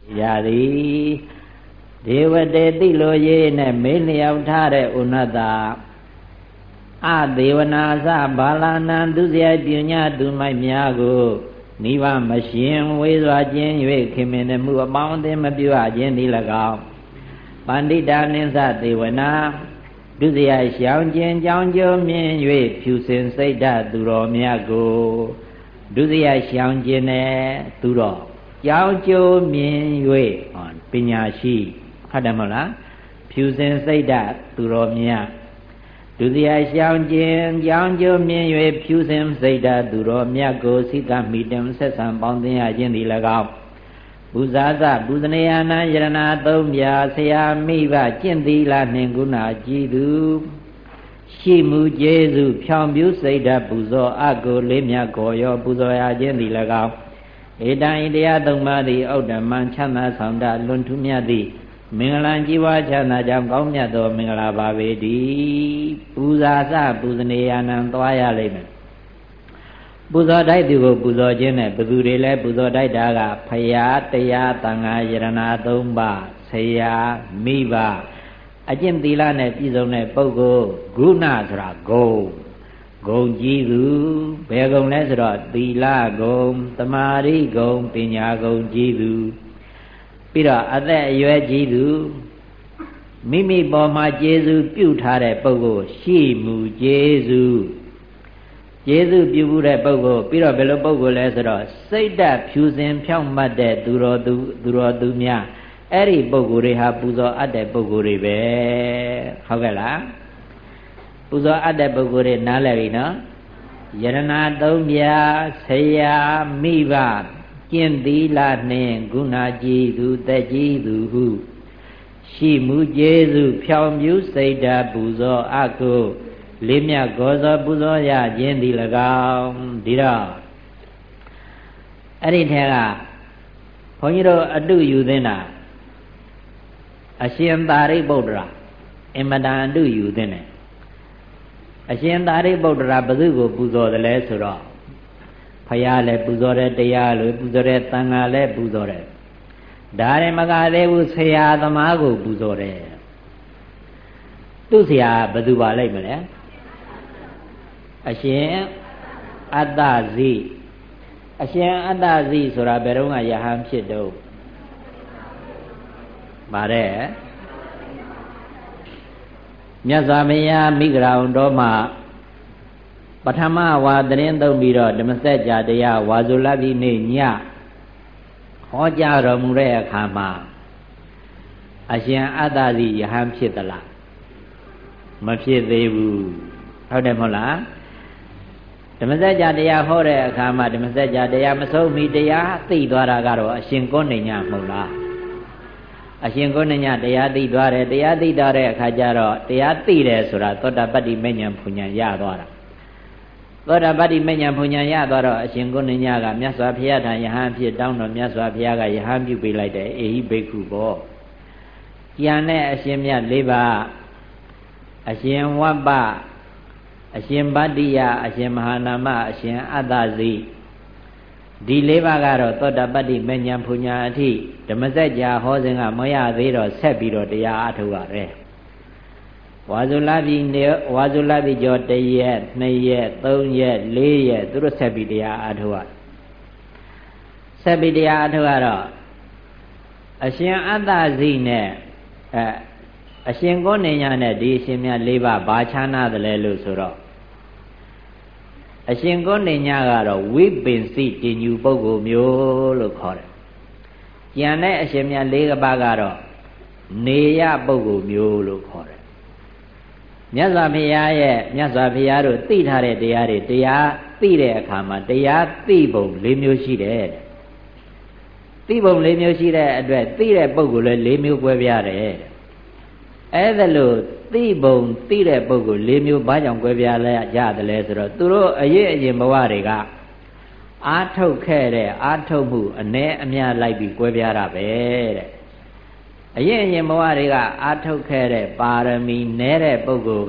ရာသည်ဒေဝတေတိလိုရေးနဲ့မင်းလျောက်ထားတဲ့ဥနတ္တအဒေဝနာသဘာလနံသူစရိုက်ပညာသူမိုက်များကိုနိဗ္ဗာန်မရှင်ဝေစွာခြင်း၍ခင်မင်မှုအပေါင်းအသင်းမပြုအခြင်းသည်၎င်းပန္တိတာနိသသေဝနာဒုစရိုက်ရှောင်ခြင်းကြောင်းကျိုးမြင်၍ဖြူစင်စိတ်ဓာတ်သူတော်မြတ်ကိုဒုစရိုက်ရှောင်ခြင်းနဲ့သူတော်ကြောင်းကျိုးမြင်၍ပညာရှိဟုတ်တယ်မဟုတ်လားဖြူစင်စိတ်ဓာတ်သူတော်မြတ်ဒုစရိုက်ရှောင်ခြင်းကြောင်းကျိုးမြင်၍ဖြူစင်စိတ်ဓာတ်သူတော်မြတ်ကိုစိကမိတံဆက်ဆံပေါင်းသင်းရခြင်းသည်၎င်းပူဇာသပူဇနေယနာယရဏသုံးပြဆရာမိဘကျင့်သီလနှင့်ကုဏကြည်သူရှိမှုကျေးဇူးဖြောင်ပြူစိတ်ဓာတ်ပူဇော်အကိုလေးမြတ်ကိုရောပူဇော်ရခြင်းသည်၎င်းဧတံဣတရားသုံးပါးသည်ဩတ္တမံချမ်းသာဆောင်တလွန်ထူးမြတ်သည့်မင်္ဂလာကြီးပွားချမ်းသာကြောင်းကောင်းမြတ်သောမင်္ဂလာပါပေတည်းပူဇာသပူဇနေယနံသွားရလိမ့်မယ်ပူဇော်တိုက်သူကိုပူဇော်ခြင်းနဲ့ဘသူတွေလဲပူဇော်တိုက်တာကဖရာတရားသံဃာယရဏသုံးပါးဆရာမိဘအကျင့်သီလနဲ့ပြည့်စုံတဲ့ပုဂ္ဂိုလ်ဂုဏဆိုတာဂုံကြီးသူဘယ်ဂုံလဲဆိုတော့သီလဂုံသမာဓိဂုံပညာဂုံကြီးသူပြီးတော့အသက်အရွယ်ကြီးသူမိမိပေါ်မှာကျေးဇူးပြုထားတဲ့ပုဂ္ဂိုလ်ရှိမှုကျေးဇူးပြုတဲ့ပုဂ္ဂိုလ်ပြီးတော့ဘယ်လိုပုဂ္ဂိုလ်လဲဆိုတော့စိတ်ဓာတ်ဖြူစင်ဖြောင့်မတ်တဲ့သူတော်သူများအဲ့ဒီပုဂ္ဂိုလ်တွေဟာပူဇော်အပ်တဲ့ပုဂ္ဂိုလ်တွေပဲဟုတ်ကဲ့လားပူဇော်အပ်တဲ့ပုဂ္ဂိုလ်တွေနားလည်ပြီနော်ယရဏသုံးပြဆရာမိဘကျင့်သီလနှင့်ဂုဏကြည်သူသက်ကြီးသူဟုရှိမှုကျေးဇူးဖြောင်ပြူစိတ်ဓာတ်ပူဇော်အကိုလေးမြတ်ဂောဇော်ပူဇော်ရခြင်းသည်၎င်းဒီတော့အဲ့ဒီထဲကဘုန်းကြီးတို့အတုယူသင့်တာအရှင်သာရိပုတ္တရာအမတန်အတုယူသင့်တယ်အရှင်သာရိပုတ္တရာဘုသူကိုပူဇော်တယ်လဲဆိုတော့ဖယားလည်းပူဇော်တယ်တရားလည်းပူဇော်တယ်သံဃာလည်းပူဇော်တယ်ဒါရင်မကသေးဘူးဆရာသမားကိုပူဇော်တယ်သူ့ဆရာဘယ်သူပါလိမ့်မလဲအရှင်အတ္တဇိအရှင်အတ္တဇိဆိုတာဘယ်တော့ကယဟန်ဖြစ်တော့ပါတယ်မြတ်စွာဘုရားမိဂရာဝန်တော်မှာပထမဝါသတင်းသုံးပြီးတော့ဓမ္မစကြာတရားဝါဇုလပိနေ့ညဟောကြားတော်မူတဲ့အခါမှာအရှင်အတ္တဇိယဟန်ဖြစ်သလားမဖြစ်သေးဘူးဟုတ်တယ်မဟုတ်လားဓမ္မစကြာတရားဟောတဲ့အခါမှာဓမ္မစကြာတရားမဆုံးမီတရားသိသွားတာကတော့အရှင်ကောဏိညမဟုတ်လားအရှင်ကောဏိညတရားသိသွားတယ်တရားသိသွားတဲ့အခါကျတော့တရားသိတယ်ဆိုတာသောတာပတ္တိမဉ္ဇဉ်ဘုံဉဏ်ရသွားတာသောတာပတ္တိမဉ္ဇဉ်ဘုံဉဏ်ရသွားတော့အရှင်ကောဏိညကမြတ်စွာဘုရားထံယဟန်ဖြစ်တောင်းတော့မြတ်စွာဘုရားကယဟန်ပြုပေးလိုက်တယ်အေဟိဘိက္ခုပေါ့ကျန်တဲ့အရှင်မြတ်၄ပါးအရှင်ဝပ္ပအရှင်ဗတ္တိယအရှင်မဟာနာမအရှင်အတ္တဇိဒီ၄ပါးကတော့သောတာပတ္တိမဉ္ဇဉ်ဘုံဉဏ်အထိဓမ္မစကြာဟောစဉ်ကမရသေးတော့ဆက်ပြီးတော့တရားအထုတ်ရတယ်ဝါဇုလပိကျော်1ရက်2ရက်3ရက်4ရက်သူတို့ဆက်ပြီးတရားအထုတ်ရဆက်ပြီးတရားအထုတ်ရတော့အရှင်အတ္တဇိနဲ့အရှင်ကောဏိညနဲ့ဒီအရှင်မြတ်၄ပါးဘာခြားနာတယ်လဲလို့ဆိုတော့အရှင်ကောဏိညကတော့ဝိပင်စိတင်ညူပုဂ္ဂိုလ်မျိုးလို့ခေါ်တယ်။ကျန်တဲ့အရှင်မြတ်၄ပါးကတော့နေရပုဂ္ဂိုလ်မျိုးလို့ခေါ်တယ်။မြတ်စွာဘုရားတို့သိထားတဲ့တရားတွေတရားသိတဲ့အခါမှာတရားသိပုံ၄မျိုးရှိတယ်တဲ့။သိပုံ၄မျိုးရှိတဲ့အတွက်သိတဲ့ပုဂ္ဂိုလ်လည်း၄မျိုးကွဲပြားတယ်တဲ့။အဲ့ဒါလို့သိပုံသိတဲ့ပုဂ္ဂိုလ်၄မျိုးဘာကြောင့်ကွဲပြားလဲရတယ်လဲဆိုတော့သူတို့အရင်ဘဝတွေကအာထုတ်ခဲ့တဲ့အာထုတ်မှုအ ਨੇ အများလိုက်ပြီးကွဲပြားတာပဲတဲ့အရင်ဘဝတွေကအာထုတ်ခဲ့တဲ့ပါရမီနည်းတဲ့ပုဂ္ဂိုလ်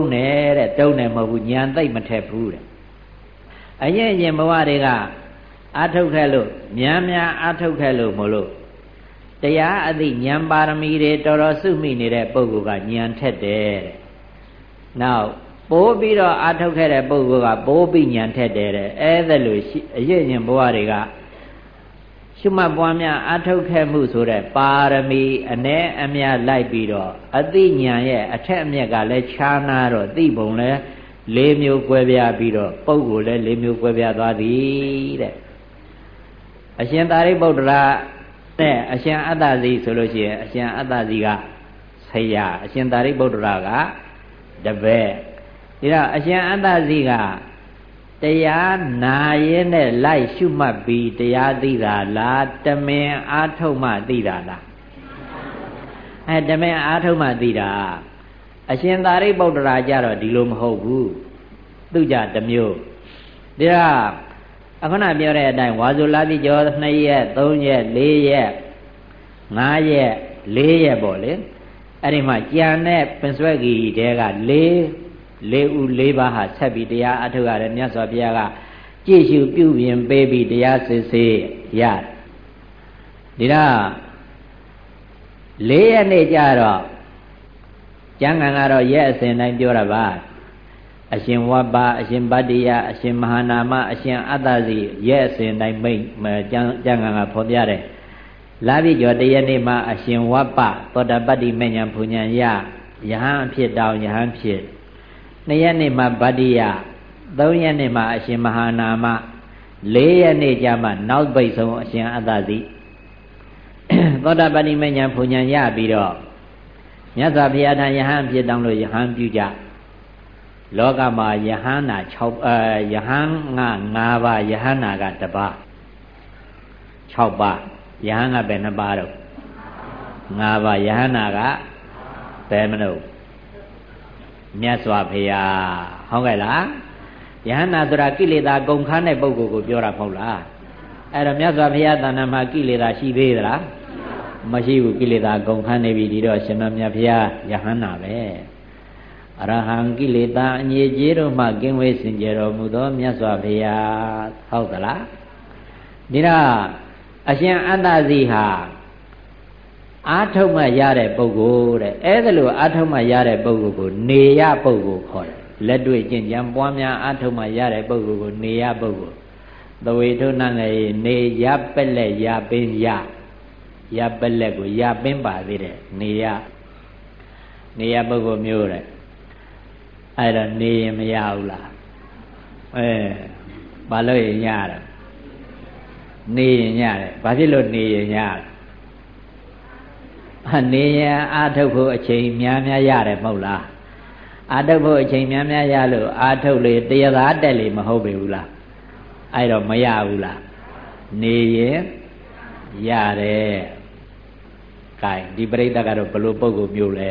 ကဉာဏ်တုံးတယ်မဟုတ်ဘူးဉာဏ်သိမ့်မထက်ဘူးတဲ့အရင်ဘဝတွေကအာထုတ်ခဲ့လို့များအာထုတ်ခဲ့လို့မလို့တရားအသိဉာဏ်ပါရမီတွေတော်တော်စုမိနေတဲ့ပုဂ္ဂိုလ်ကဉာဏ်ထက်တယ်တဲ့နောက်ပိုးပြီးတော့အာထုတ်ခဲ့တဲ့ပုဂ္ဂိုလ်ကပိုးပြီးဉာဏ်ထက်တယ်တဲ့အဲ့ဒါလို့အရေးရင်ဘဝတွေကရှုမှတ်ပွားများအာထုတ်ခဲ့မှုဆိုတဲ့ပါရမီအ ਨੇ အမြတ်လိုက်ပြီးတော့အသိဉာဏ်ရဲ့အထက်အမြတ်ကလည်းခြားနာတော့သိပုံလဲ၄မျိုးကွဲပြားပြီးတော့ပုဂ္ဂိုလ်လည်း၄မျိုးကွဲပြားသွားသည်တဲ့အရှင်သာရိပုတ္တရာနဲ့အရှင်အတ္တဇီဆိုလို့ရှိရင်အရှင်အတ္တဇီကဆရာအရှင်သာရိပုတ္တရာကတပည့်ဒါတော့အရှင်အတ္တဇီကတရားနာရင်နဲ့လိုက်ရှုမှတ်ပြီးတရားသိတာလားတမင်အာထုတ်မှသိတာလားတမင်အာထုတ်မှသိတာအရှင်သာရိပုတ္တရာကြတော့ဒီလိုမဟုတ်ဘူးသူကြတစ်မျိုးဒါအခုနပြောတဲ့အတိုင်းဝါဆိုလာပြီကျော်2ရက်3ရက်4ရက်5ရက်4ရက်ပေါ့လေအဲ့ဒီမှာကြံတဲ့ပင်စွဲကြီးတဲက4ဦး4ပါးဟာဆက်ပြီးတရားအထုတ်ရတယ်မြတ်စွာဘုရားကကြည့်ရှုပြုပြင်ပေးပြီးတရားစစ်ဆေးရတယ်ဒါ4ရက်နေ့ကျတော့ကျမ်းဂန်ကတော့ရက်အစဉ်တိုင်းပြောတာပါအရှင်ဝဘအရှင်ဗတ္တိယအရှင်မဟာနာမအရှင်အတ္တဇီရဲ့အစဉ်တိုင်းမိတ်ကျမ်းဂန်ကဖော်ပြတယ်လာပြီကျော်တရက်နေ့မှာအရှင်ဝဘသောတပတ္တိမဉ္ဇဉ်ဘုညံယယဟန်အဖြစ်တောင်ယဟန်ဖြစ်2ရက်နေ့မှာဗတ္တိယ3ရက်နေ့မှာအရှင်မဟာနာမ4ရက်နေ့ကျမှနောက်ပိတ်ဆုံးအရှင်အတ္တဇီသောတပတ္တိမဉ္ဇဉ်ဘုညံယပြီးတော့မြတ်စွာဘုရားထံယဟန်ဖြစ်တောင်လို့ယဟန်ပြုကြလောကမှာယဟန္တာ6ယဟန်5ပါးယဟန္တာက1ပါး6ပါးယဟန်ကဘယ်နှပါးတော့5ပါးယဟန္တာကဘယ်မလို့မြတ်စွာဘုရားဟုတ်ကဲ့လားယဟန္တာဆိုတာကိလေသာကုန်ခန်းတဲ့ပုဂ္ဂိုလ်ကိုပြောတာမဟုတ်လားအဲ့တော့မြတ်စွာဘုရားတဏ္ဍာမှာကိလေသာရှိသေးသလားမရှိဘူးကိလေသာကုန်ခန်းနေပြီဒီတော့ရှင်တော်မြတ်ဘုရားယဟန္တာပဲအရဟံကိလေသာအငြိကျေးတို့မှကင်းဝေးစင်ကြယ်တော်မူသောမြတ်စွာဘုရားဟုတ်သလားဒီတော့အရှင်အတ္တဇီဟာအာထုတ်မှရတဲ့ပုဂ္ဂိုလ်တဲ့အဲ့ဒါလို့အာထုတ်မှရတဲ့ပုဂ္ဂိုလ်ကိုနေရပုဂ္ဂိုလ်ခေါ်တယ်လက်တွေ့ကျင့်ကြံပွားများအာထုတ်မှရတဲ့ပုဂ္ဂိုလ်ကိုနေရပုဂ္ဂိုလ်သဝေထုနငယ်နေရပက်လက်ရပင်းရပက်လက်ကိုရပင်းပါသေးတယ်နေရပုဂ္ဂိုလ်မျိုးတဲ့အဲ့တော့နေရင်မရဘူးလားဘာလို့ရင်ရတယ်နေရင်ရတယ်ဘာဖြစ်လို့နေရင်ရတယ်နေရင်အာထုတ်ဖို့အချိန်များရတယ်မဟုတ်လားအာထုတ်ဖို့အချိန်များရလို့အာထုတ်လေတရားသာတက်လေမဟုတ်ပေဘူးလားအဲ့တော့မရဘူးလားနေရင်ရတယ် gain ဒီပရိသတ်ကတော့ဘလို့ပုဂ္ဂိုလ်မျိုးလဲ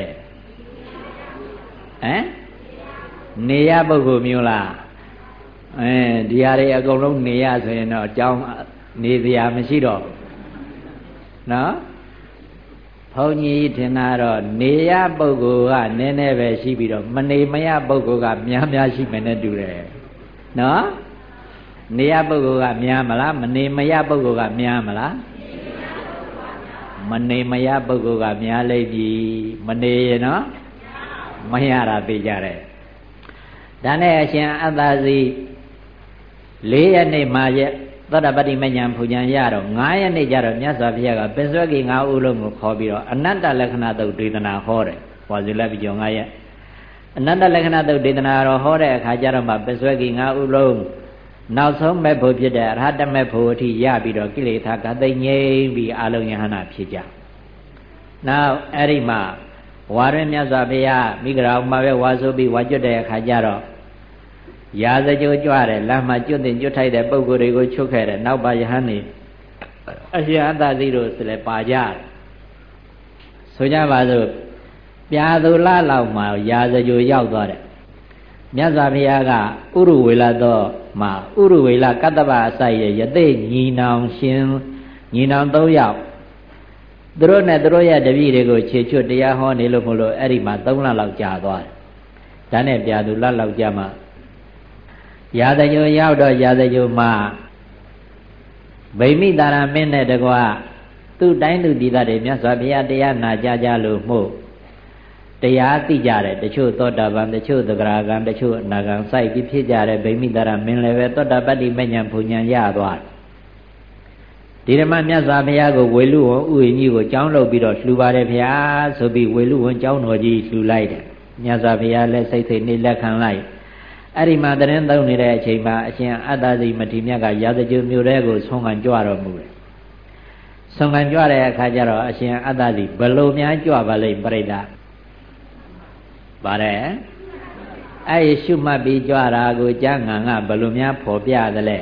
နေရပုဂ္ဂိုလ်မျိုးလားဒီဟာတွေအကုန်လုံးနေရဆိုရင်တော့အကြောင်းနေစရာမရှိတော့နော်ဘုန်းကြီးထင်တာတော့နေရပုဂ္ဂိုလ်ကနည်းနည်းပဲရှိပြီးတော့မနေမရပုဂ္ဂိုလ်ကများရှိမယ်နဲ့တူတယ်နော်နေရပုဂ္ဂိုလ်ကများမလားမနေမရပုဂ္ဂိုလ်ကများမလားမနေမရပုဂ္ဂိုလ်ကများလိမ့်ပြီမနေရနော်မရတာသိကြတယ်ဒါနဲ့အရှင်အတ္တဇီ4ရက်နေ့မှာသောတပတ္တိမဉ္ဇဉ်ဘုညံရတော့9ရက်နေ့ကျတော့မြတ်စွာဘုရားကပင်စွဲကြီး9ဦးလုံးကိုခေါ်ပြီးတော့အနတ္တလက္ခဏာသုတ်ဒေသနာဟောတယ်။ဝါဇုလပိကျော်9ရက်အနတ္တလက္ခဏာသုတ်ဒေသနာတော်ဟောတဲ့အခါကျတော့မှပင်စွဲကြီး9ဦးလုံးနောက်ဆုံးမဲ့ဖို့ဖြစ်တဲ့အရဟတမဲ့ဖို့အထိရပြီးတော့ကိလေသာကသိငြိမ့်ပြီးအလုံးယဟနာဖြစ်ကြ။နောက်အဲ့ဒီမှာဝါရင်မြတ်စွာဘုရားမိဂရာဥမှာပဲဝါဆိုပြီးဝါကျွတ်တဲ့အခါကျတော့ရာဇကြိုကြွတယ်လမ်းမှာကျွတ်တင်ကျွတ်ထိုက်တဲ့ပုံကိုယ်တွေကိုချုပ်ခဲ့တယ်နောက်ပါယဟန်နေအရှင်အတ္တဇီတို့ဆိုလည်းပါကြဆိုကြပါစို့ပြာသူလလောက်မှာရာဇကြိုရောက်သွားတယ်မြတ်စွာဘုရားကဥရဝေလတော့မှာဥရဝေလကတ္တဗအစိုက်ရဲ့ယသိညီနောင်ရှင်ညီနောင်3ယောက်သူတို့နဲ့သူတို့ရဲ့တပည့်တွေကိုခြေချွတ်တရားဟောနေလို့မလို့အဲ့ဒီမှာ3လလောက်ကြာသွားတယ်ဒါနဲ့ပြာသူလလောက်ကြာမှရာဇကြိုရောက်တော့ရာဇကြိုမှာဗိမိတာရမင်းနဲ့တကွာသူ့တိုင်းသူပြည်သားတွေမြတ်စွာဘုရားတရားနာကြလို့မို့တရားသိကြတယ်တချို့သောတာပန်တချို့သဂရာဂံတချို့အနာဂံစိုက်ပြီးဖြစ်ကြတယ်ဗိမိတာရမင်းလည်းပဲသောတာပတ္တိမဉ္ဇဉ်ဘုံဉဏ်ရသွားဒီဓမ္မမြတ်စွာဘုရားကိုဝေလူဝန်ဥယျာဉ်ကြီးကိုကျောင်းလုပ်ပြီးတော့လှူပါတယ်ဗျာဆိုပြီးဝေလူဝန်ကျောင်းတော်ကြီးလှူလိုက်တယ်မြတ်စွာဘုရားလည်းစိတ်စိတ်နေလက်ခံလိုက်အဲ့ဒီမှာတရင်သုံးနေတဲ့အချိန်မှာအရှင်အတ္တဇိမထေရမြတ်ကရာဇဂြိုလ်မြို့ထဲကိုဆုံးခံကြွတော်မူတယ်ဆုံးခံကြွတဲ့အခါကျတော့အရှင်အတ္တဇိဘလို့များကြွပါလိမ့်ပြိတ္တာပါတယ်အဲ့ဒီရှုမှတ်ပြီးကြွတာကိုကျမ်းဂန်ကဘလို့များဖော်ပြသလဲ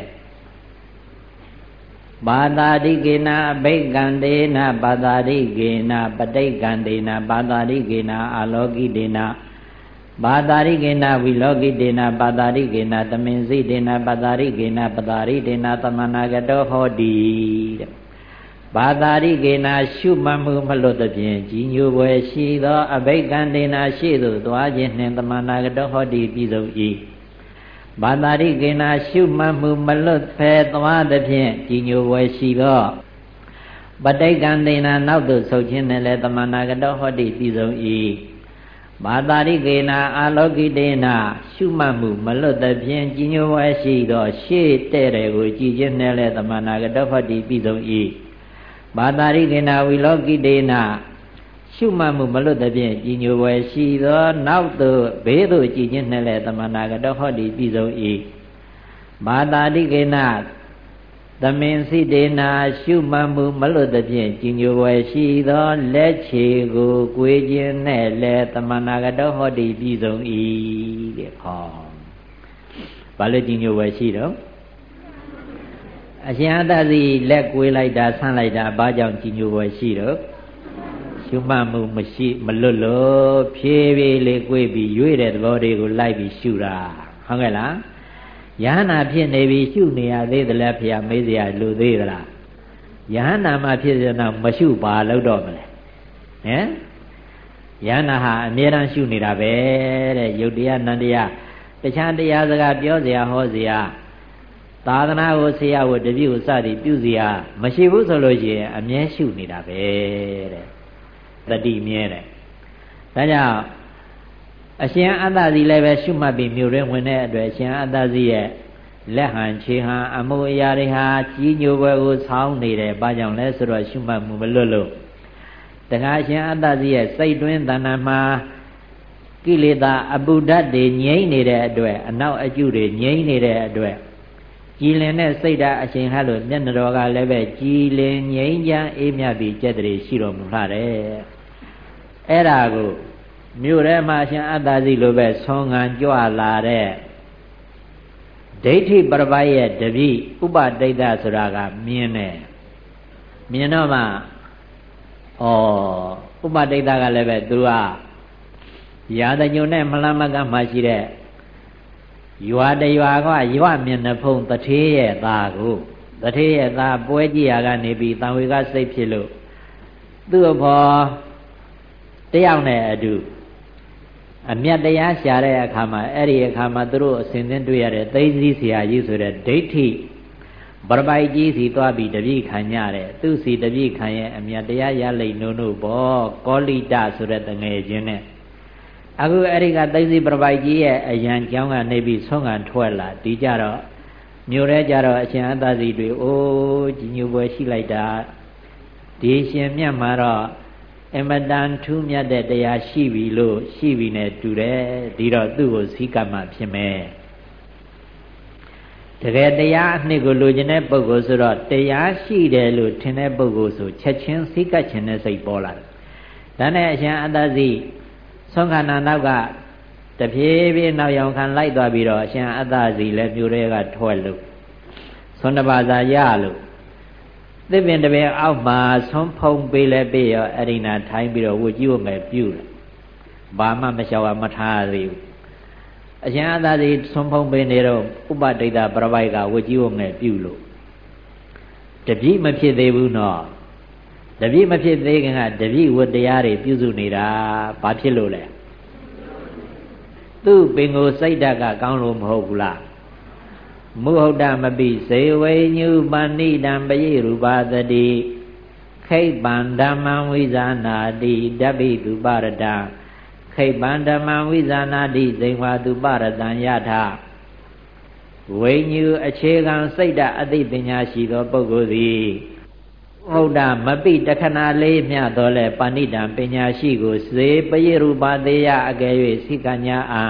ဘာသာတိကေနအဘိက္ခံတေနဘာသာတိကေနပဋိက္ခံတေနဘာသာတိကေနအာလောကိတေနဘာသာရိကေနဝိလောကိတေနဘာသာရိကေနသမင်စိတေနဘာသာရိကေနပတာရိတေနသမဏဂတောဟောတိတဲ့ဘာသာရိကေနရှုမှတ်မှုမလွတ်သဖြင့်ကြီးညိုပွဲရှိသောအဘိက္ခံတေနရှေ့သို့သွားခြင်းနှင့်သမဏဂတောဟောတိပြည့်စုံ၏ဘာသာရိကေနရှုမှတ်မှုမလွတ်ဖဲသွားသဖြင့်ကြီးညိုပွဲရှိသောပဋိက္ခံတေနနောက်သို့ဆုတ်ခြင်းနှင့်လည်းသမဏဂတောဟောတိပြည့်စုံ၏ဘာသာရိကေနအာလောကိတေနရှုမှတ်မှုမလွတ်သဖြင့်ကြီးညိုပွဲရှိသောရှေ့တဲ့တယ်ကိုကြည်ခြင်းနဲ့လည်းသမဏဂတောဟောတိပြည့်စုံ၏ဘာသာရိကေနဝိလောကိတေနရှုမှတ်မှုမလွတ်သဖြင့်ကြီးညိုပွဲရှိသောနောက်သို့ဘေးသို့ကြည်ခြင်းနဲ့လည်းသမဏဂတောဟောတိပြည့်စုံ၏ဘာသာရိကေနသမင်စိတေနာရှုမှတ်မှုမလွတ်သဖြင့်ကြီးညိုပွဲရှိသောလက်ခြေကိုကိုယ်ခြင်းနဲ့လည်းသမဏဂတောဟောတိပြည့်စုံ၏တဲ့ဟောဘာလို့ကြီးညိုပွဲရှိတော့အရှင်အတ္တစီလက်ကိုယ်လိုက်တာဆန့်လိုက်တာဘာကြောင့်ကြီးညိုပွဲရှိတော့ရှုမှတ်မှုမရှိမလွတ်လို့ဖြည်းဖြည်းလေးကိုယ်ပြီးရွေ့တဲ့သဘောတွေကိုလိုက်ပြီးရှုတာဟုတ်ကဲ့လားယဟနာဖြစ်နေပြီရှုနေရသေးသလားဖေရမေးစရာလူသေးသလားယဟနာမှဖြစ်ရတော့မရှုပါလို့တော့မလဲဟမ်ယဟနာဟာအမြဲတမ်းရှုနေတာပဲတဲ့ယုတ်တရားနန္တရားတခြားတရားစကားပြောစရာဟောစရာသာသနာကိုဆရာဝတ္တပြည့်ကိုစသည်ပြုစရာမရှိဘူးဆိုလို့ရှိရင်အမြဲရှုနေတာပဲတဲ့တတိမြဲတယ်ဒါကြောင့်အရှင်အတ္တစီလည်းပဲရှုမှတ်ပြီးမြို့ရင်းဝင်တဲ့အတွက်အရှင်အတ္တစီရဲ့လက်ဟန်ခြေဟန်အမှုအရာတွေဟာကြီးညိုပွဲကိုဆောင်းနေတယ်ဘာကြောင့်လဲဆိုတော့ရှုမှတ်မှုမလွတ်လို့တခါအရှင်အတ္တစီရဲ့စိတ်တွင်းတဏ္ဍာမှာကိလေသာအပုဒ္ဒတ်တွေငြိမ့်နေတဲ့အတွက်အနောက်အကျုတွေငြိမ့်နေတဲ့အတွက်ကြည်လင်တဲ့စိတ်ဓာတ်အရှင်ဟလို့မျက်နှာတော်ကလည်းပဲကြည်လင်ငြိမ့်ချမ်းအေးမြပြီးကြက်တည်းရှိတော်မူလာတယ်အဲ့ဒါကိုမြို့ထဲမှာရှင်အတ္တစီလိုပဲဆုံးငံကြွလာတဲ့ဒိဋ္ဌိပရပိုက်ရဲ့တပည့်ဥပဒိဋ္ဌဆိုတာကမြင်တယ်မြင်တော့မှဥပဒိဋ္ဌကလည်းပဲသူကရာဇညုံနဲ့မလမကမှရှိတဲ့ရွာတရွာကရွာမျက်နှာဖုံးတထေးရဲ့သားကိုတထေးရဲ့သားပွဲကြည့်ရကနေပြီးတန်ဝေကစိတ်ဖြစ်လို့သူ့အဖေါ်တယောက်နဲ့အတူအမြတ်တရားရှာတဲ့အခါမှာအဲ့ဒီအခါမှာသူတို့အစဉ်သင်းတွေ့ရတဲ့သိသိဆရာကြီးဆိုတဲ့ဒိဋ္ဌိဗရပိုက်ကြီးစီသွားပြီးတပည့်ခံကြတယ်သူစီတပည့်ခံရဲ့အမြတ်တရားရလိမ့်နို့နို့ဘောကောလိတဆိုတဲ့တငယ်ချင်းနဲ့အခုအဲ့ဒီကသိသိဗရပိုက်ကြီးရဲ့အရန်ကြောင်းကနေပြီးဆုံးခံထွက်လာဒီကြတော့မြို့ရဲကြတော့အရှင်အတ္တစီတွေအိုးကြီးညိုပွဲရှိလိုက်တာဒီရှင်မြတ်မှာတော့အမတန်ထူးမြတ်တဲ့တရားရှိပြီလို့ရှိပြီနဲ့တူတယ်ဒီတော့သူ့ကိုစီကမှဖြစ်မယ်တကယ်တရားအနှစ်ကိုလိုချင်တဲ့ပုဂ္ဂိုလ်ဆိုတော့တရားရှိတယ်လို့ထင်တဲ့ပုဂ္ဂိုလ်ဆိုချက်ချင်းစီကခြင်းနဲ့စိတ်ပေါ်လာတယ်ဒါနဲ့အရှင်အတ္တစီဆုံးခန္ဓာနောက်ကတဖြည်းဖြည်းနောက်ရောင်ခံလိုက်သွားပြီးတော့အရှင်အတ္တစီလည်းမြို့ထဲကထွက်လို့ဆုံးတပါးသာရလို့သစ်ပင်တပင်အောက်မှာဆုံးဖုံပေးလဲပေးရောအရိနာထိုင်းပြီးတော့ဝတ်ကြီးဝတ်ငယ်ပြုတယ်ဘာမှမလျှောက်မထားသေးဘူးအရှင်အတ္တစီဆုံးဖုံပေးနေတော့ဥပဒိဋ္ဌပရပိုက်ကဝတ်ကြီးဝတ်ငယ်ပြုလို့တပည့်မဖြစ်သေးဘူးနော်တပည့်မဖြစ်သေးခင်ကတပည့်ဝတ်တရားတွေပြုစုနေတာဘာဖြစ်လို့လဲသူ့ပင်ကိုစိတ်ဓာတ်ကကောင်းလို့မဟုတ်ဘူးလားမုဟုတ်တမပိစေဝိညုပဏိတံပယေရူပသတိခိပ္ပံဓမ္မံဝိဇာနာတိတပိတုပရတံခိပ္ပံဓမ္မံဝိဇာနာတိဇိဝါတုပရတံယထဝိညုအခြေခံစိတ်ဓာတ်အသိပညာရှိသောပုဂ္ဂိုလ်သည်ဟုတ်တာမပိတခဏလေးမြတ်တော်လဲပဏိတံပညာရှိကိုစေပယေရူပသေးယအကယ်၍စိကညာအာ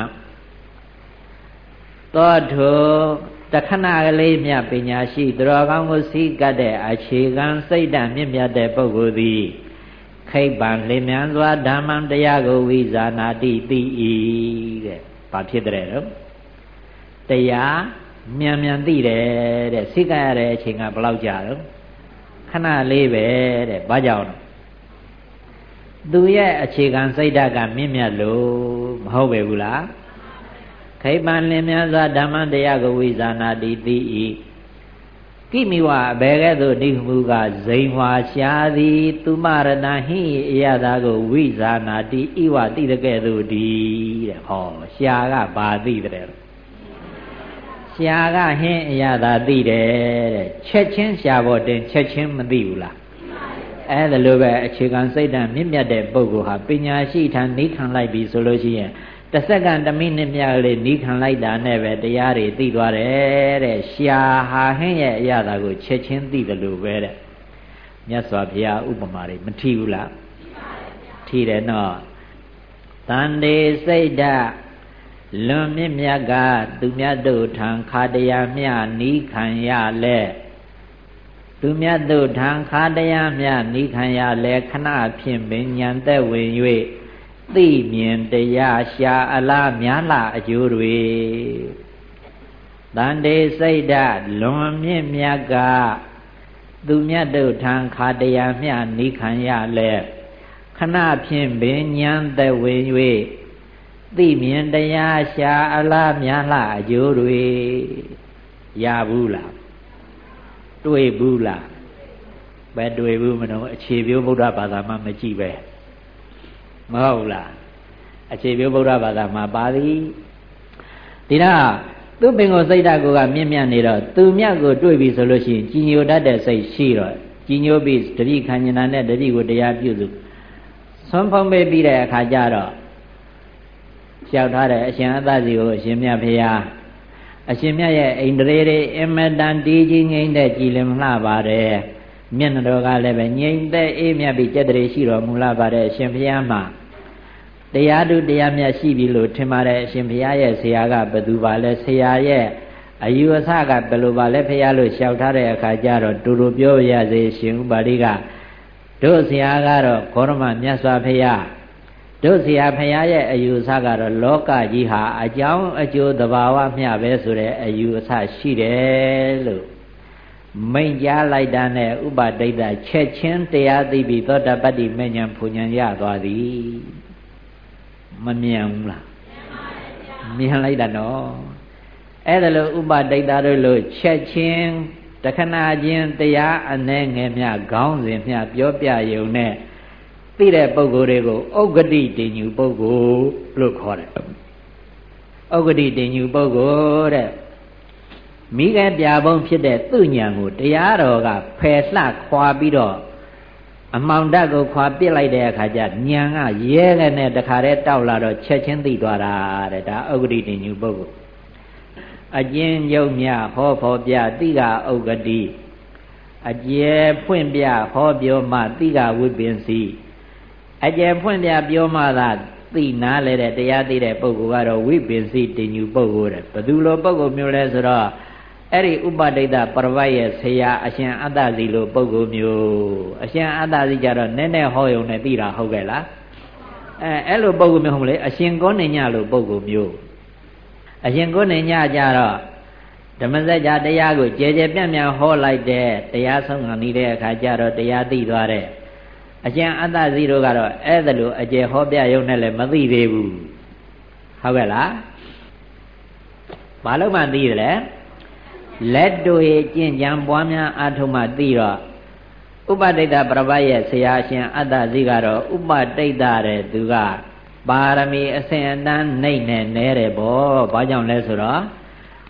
သောထိုတခဏကလေးမြတ်ပညာရှိသူတော်ကောင်းကိုစိကတ်တဲ့အခြေခံစိတ်ဓာတ်မြင့်မြတ်တဲ့ပုဂ္ဂိုလ်သည်ခိပ္ပံလင်မြန်စွာဓမ္မံတရားကိုဝိဇာနာတိသိ၏တဲ့ဘာဖြစ်တဲ့တော့တရားမြန်မြန်သိတယ်တဲ့စိကတ်ရတဲ့အချိန်ကဘယ်လောက်ကြာတော့ခဏလေးပဲတဲ့ဘာကြောင့်သူရဲ့အခြေခံစိတ်ဓာတ်ကမြင့်မြတ်လို့မဟုတ်ပဲဘူးလားခိပ္ပံလင်မြန်စွာဓမ္မတရားကိုဝိဇာနာတိသိ၏ကိမိဝအဘယ်ကဲ့သို့နိမှုကဇိမ်ဝါရှားသည်သူမရဏဟိအယတာကိုဝိဇာနာတိဤဝတိတကဲ့သို့ဒီတဲ့ဟောရှားကဘာသိတဲ့ရှားကဟင်းအယတာသိတယ်တဲ့ချက်ချင်းရှားဖို့တင်ချက်ချင်းမသိဘူးလားအဲ့ဒါလိုပဲအခြေခံစိတ်ဓာတ်မြင့်မြတ်တဲ့ပုဂ္ဂိုလ်ဟာပညာရှိထံနိခံလိုက်ပြီဆိုလို့ရှိရင်တစ်စက္ကန့်တစ်မိနစ်မြတ်လေးနိခံလိုက်တာနဲ့ပဲတရားတွေသိသွားတယ်တဲ့ရှားဟာဟင်းရဲ့အရာတာကိုချက်ချင်းသိတယ်လို့ပဲတဲ့မြတ်စွာဘုရားဥပမာတွေမထီဘူးလားထီတယ်နော်တန်တေစိတ်ဓာတ်လွန်မြင့်မြတ်ကသူမြတ်တို့ထံခါတရားမြနိခံရလဲသူမြတ်တို့ထံခါတရားမြနိခံရလဲခဏဖြင့်ပင်ဉာဏ်သက်ဝင်၍သိမြင်တရားရှာအလားများလာအကျိုးတွေတန်တေစိတ်ဓာတ်လွန်မြင့်မြတ်ကသူမြတ်တို့ထံခါတရားမြနိခံရလဲခဏဖြင့်ပင်ဉာဏ်သက်ဝင်၍သိမြင်တရားရှာအလားများလာအကျိုးတွေရဘူးလားတွေ့ဘူးလားပဲတွေ့ဘူးမလို့အခြေပြုဗုဒ္ဓဘာသာမှမကြည့်ပဲမဟုတ်လားအခြေပြုဗုဒ္ဓဘာသာမှာပါသည်ဒီတော့သူပင်ကိုစိတ်ဓာတ်ကိုကမြင့်မြတ်နေတော့သူမြတ်ကိုတွေ့ပြီဆိုလို့ရှိရင်ကြည်ညိုတတ်တဲ့စိတ်ရှိတော့ကြည်ညိုပြီးတတိခဏ္ဍာနဲ့တတိကိုတရားပြုစုဆွမ်းဖုံးပေးပြီးတဲ့အခါကျတော့လျှောက်ထားတဲ့အရှင်အသစီကိုအရှင်မြတ်ဖေဟာအရှင်မြတ်ရဲ့အိန္ဒြေတွေအမတန်တည်ကြီးငြိမ့်တဲ့ကြည်လင်လှပါတယ်မျက်နှာတော်ကလည်းပဲငြိမ့်သက်အေးမြတ်ပြီးကြက်တရေရှိတော်မူလာပါတယ်အရှင်ဘုရားမှာတရားသူတရားမြတ်ရှိပြီလို့ထင်ပါတယ်အရှင်ဘုရားရဲ့ဆရာကဘယ်သူပါလဲဆရာရဲ့အယူအဆကဘယ်လိုပါလဲဘုရားလို့လျှောက်ထားတဲ့အခါကျတော့တူတူပြောရစေရှင်ဥပါလိကတို့ဆရာကတော့ဂေါရမမြတ်စွာဘုရားတို့ဆရာဘုရားရဲ့အယူအဆကတော့လောကကြီးဟာအကြောင်းအကျိုးသဘာဝမျှပဲဆိုတဲ့အယူအဆရှိတယ်လို့မိန့်ကြားလိုက်တာနဲ့ဥပဒိဋ္ဌချက်ချင်းတရားသိပြီးသောတပတ္တိမဉ္ဇဉ်ဖူဉ္ဇဉ်ရသွားသည်မမြန်ဘူးလားမြန်လိုက်တာနော်အဲ့ဒါလို့ဥပဒိဋ္ဌတို့လို့ချက်ချင်းတခဏချင်းတရားအနည်းငယ်မျှခေါင်းစဉ်မျှပြောပြရုံနဲ့သိတဲ့ပုဂ္ဂိုလ်တွေကိုဥက္ကဋိတင်ညူပုဂ္ဂိုလ်လို့ခေါ်တယ်ဥက္ကဋိတင်ညူပုဂ္ဂိုလ်တဲ့မိခဲပြပုံဖြစ်တဲ့သူ့ဉာဏ်ကိုတရားတော်ကဖယ်လှခွာပြီးတော့အမှောင်ဓာတ်ကိုခွာပစ်လိုက်တဲ့အခါကျဉာဏ်ကရဲရဲနဲ့တခါတည်းတောက်လာတော့ချက်ချင်းသိသွားတာတဲ့ဒါဥက္ကဋိတင်ညူပုဂ္ဂိုလ်အကျဉ်းချုပ်မြဟောဖော်ပြတိကဥက္ကဋိအကျယ်ဖွင့်ပြဟောပြောမှတိကဝိပင်စီအကျယ်ဖွင့်ပြပြောမှသာသိနာလဲတဲ့တရားသိတဲ့ပုဂ္ဂိုလ်ကတော့ဝိပင်စီတင်ညူပုဂ္ဂိုလ်တဲ့ဘယ်သူလိုပုဂ္ဂိုလ်မျိုးလဲဆိုတော့အဲ့ဒီဥပဒိဋ္ဌပရဝတ်ရဲ့ဆရာအရှင်အတ္တစီလိုပုဂ္ဂိုလ်မျိုးအရှင်အတ္တစီကြတော့နည်းနည်းဟောရုံနဲ့သိတာဟုတ်ကဲ့လားအဲ့လိုပုဂ္ဂိုလ်မျိုးဟုတ်မလဲအရှင်ကောဏညလိုပုဂ္ဂိုလ်မျိုးအရှင်ကောဏညကြတော့ဓမ္မစကြာတရားကိုကြဲကြဲပြန့်ပြန့်ဟောလိုက်တဲ့တရားဆုံးခံနေတဲ့အခါကျတော့တရားသိသွားတဲ့အရှင်အတ္တစီတို့ကတော့အဲ့ဒါလိုအကျယ်ဟောပြရုံနဲ့လည်းမသိသေးဘူးဟုတ်ကဲ့လားဘာလို့မှသိတယ်လဲလက်တို့ရဲ့ကျင့်ကြံပွားများအားထုတ်မှသိတော့ဥပဒိဋ္ဌပရပတ်ရဲ့ဆရာရှင်အတ္တစီကတော့ဥပဒိဋ္ဌတဲ့သူကပါရမီအစဉ်အတန်းနှိမ့်နဲ့နဲတယ်ဗောဘာကြောင့်လဲဆိုတော့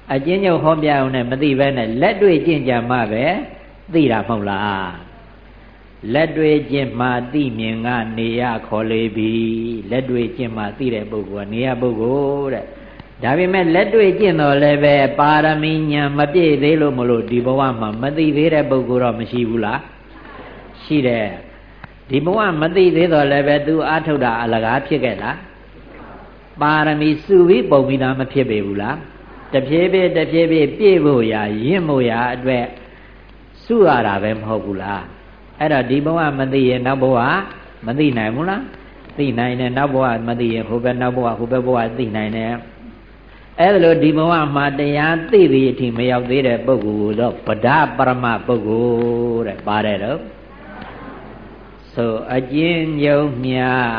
အကျဉ်းချုပ်ဟောပြအောင်နဲ့မသိပဲနဲ့လက်တွေ့ကျင့်ကြမှပဲသိတာမဟုတ်လားလက်တွေ့ကျင့်မှသိမြင်ကနေရခေါ်လေပြီလက်တွေ့ကျင့်မှသိတဲ့ပုဂ္ဂိုလ်ကနေရပုဂ္ဂိုလ်တဲ့ဒါပေမဲ့လက်တွေ့ကျင့်တော်လည်းပဲပါရမီညာမပြည့်သေးလို့မလို့ဒီဘဝမှာမသိသေးတဲ့ပုဂ္ဂိုလ်တော့မရှိဘူးလားရှိတယ်ဒီဘဝမသိသေးတော့လည်းပဲသူအားထုတ်တာအလကားဖြစ်ခဲ့လားပါရမီစုပြီးပုံပြီးသားမဖြစ်ပေဘူးလားတဖြည်းဖြည်းပြည့်ဖို့ရရင့်ဖို့ရအတွက်စုရတာပဲမဟုတ်ဘူးလားအဲ့တော့ဒီဘဝမသိရင်နောက်ဘဝမသိနိုင်ဘူးလားသိနိုင်တယ်နောက်ဘဝမသိရင်ဟိုဘက်နောက်ဘဝဟိုဘက်ဘဝသိနိုင်တယ်အဲ့ဒါလို့ဒီဘဝမှာတရားသိပြီးအထိမရောက်သေးတဲ့ပုဂ္ဂိုလ်တော့ဗဒပရမပုဂ္ဂိုလ်တဲ့ပါတယ်တော့ဆိုအကျဉ်းချုပ်မြ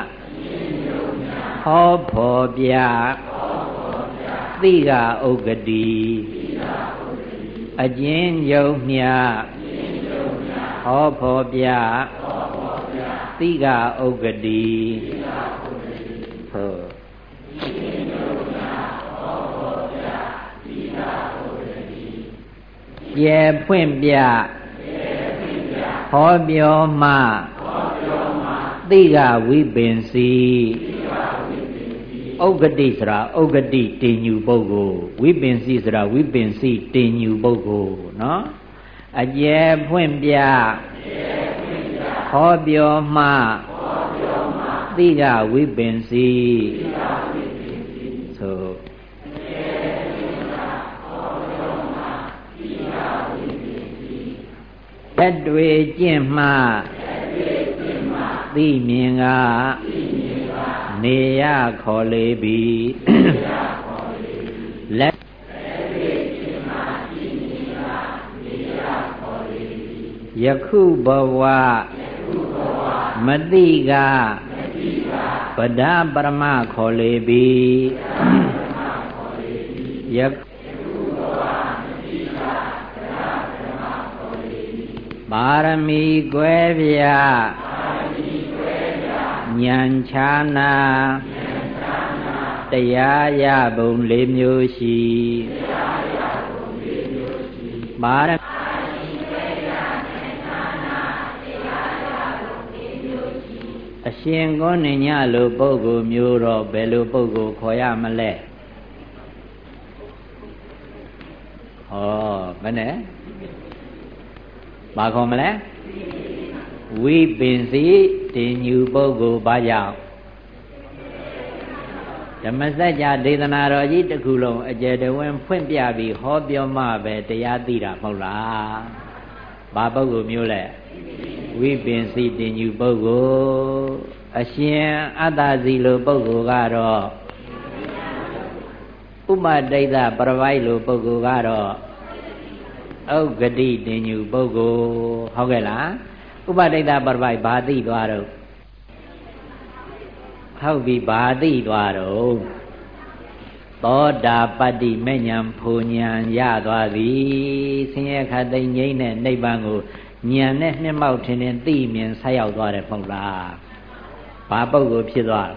ဟောဖော်ပြသိကဥက္ကတိအကျဉ်းချုပ်မြဟောဖော်ပြသိကဥက္ကတိဟုတ်ကျေဖွင့်ပြဟောပြောမှသိကဝိပင်စီဥက္ကတိဆိုတာဥက္ကတိတင်ညူပုဂ္ဂိုလ်ဝိပင်စီဆိုတာဝိပင်စီတင်ညူပုဂ္ဂိုလ်နော်အကျယ်ဖွင့်ပြဟောပြောမှသိကဝိပင်စီဆိုလက်တွေကျင့်မှသိမြင်ကနေရခေါ်လေပြီလက်ယခုဘဝမတိကဗဒပရမခေါ်လေပြီယပါရမီကွယ်ဗျာဉာဏ်ချာနာတရားရပုံ၄မျိုးရှိပါရအရှင်ကောဏညလိုပုဂ္ဂိုလ်မျိုးတော့ဘယ်လိုပုဂ္ဂိုလ်ခေါ်ရမလဲဟောမနဲ့ဘာခေါ်မလဲဝိပင်စီတင်ညူပုဂ္ဂိုလ်ဘာကြောင့်ဓမ္မစကြာဒေသနာတော်ကြီးတစ်ခုလုံးအကျယ်တဝင်းဖွင့်ပြပြီးဟောပြောမှပဲတရားသိတာမဟုတ်လားဘာပုဂ္ဂိုလ်မျိုးလဲဝိပင်စီတင်ညူပုဂ္ဂိုလ်အရှင်အတ္တစီလိုပုဂ္ဂိုလ်ကတော့ဥပဒိဋ္ဌပရပိုက်လိုပုဂ္ဂိုလ်ကတော့ဥက္ကတိတင်ညူပုဂ္ဂိုလ်ဟုတ်ကဲ့လားဥပဒိဋ္ဌပရပိုက်ဘာသိသွားတော့ဟုတ်ပြီဘာသိသွားတော့သောတာပတ္တိမေညာဖူညာရသွားသည်ဆင်းရဲခတ်သိမ်းငြိမ်းတဲ့နိဗ္ဗာန်ကိုဉာဏ်နဲ့နှစ်မောက်ထင်ထင်သိမြင်ဆက်ရောက်သွားတယ်မဟုတ်လားဘာပုဂ္ဂိုလ်ဖြစ်သွား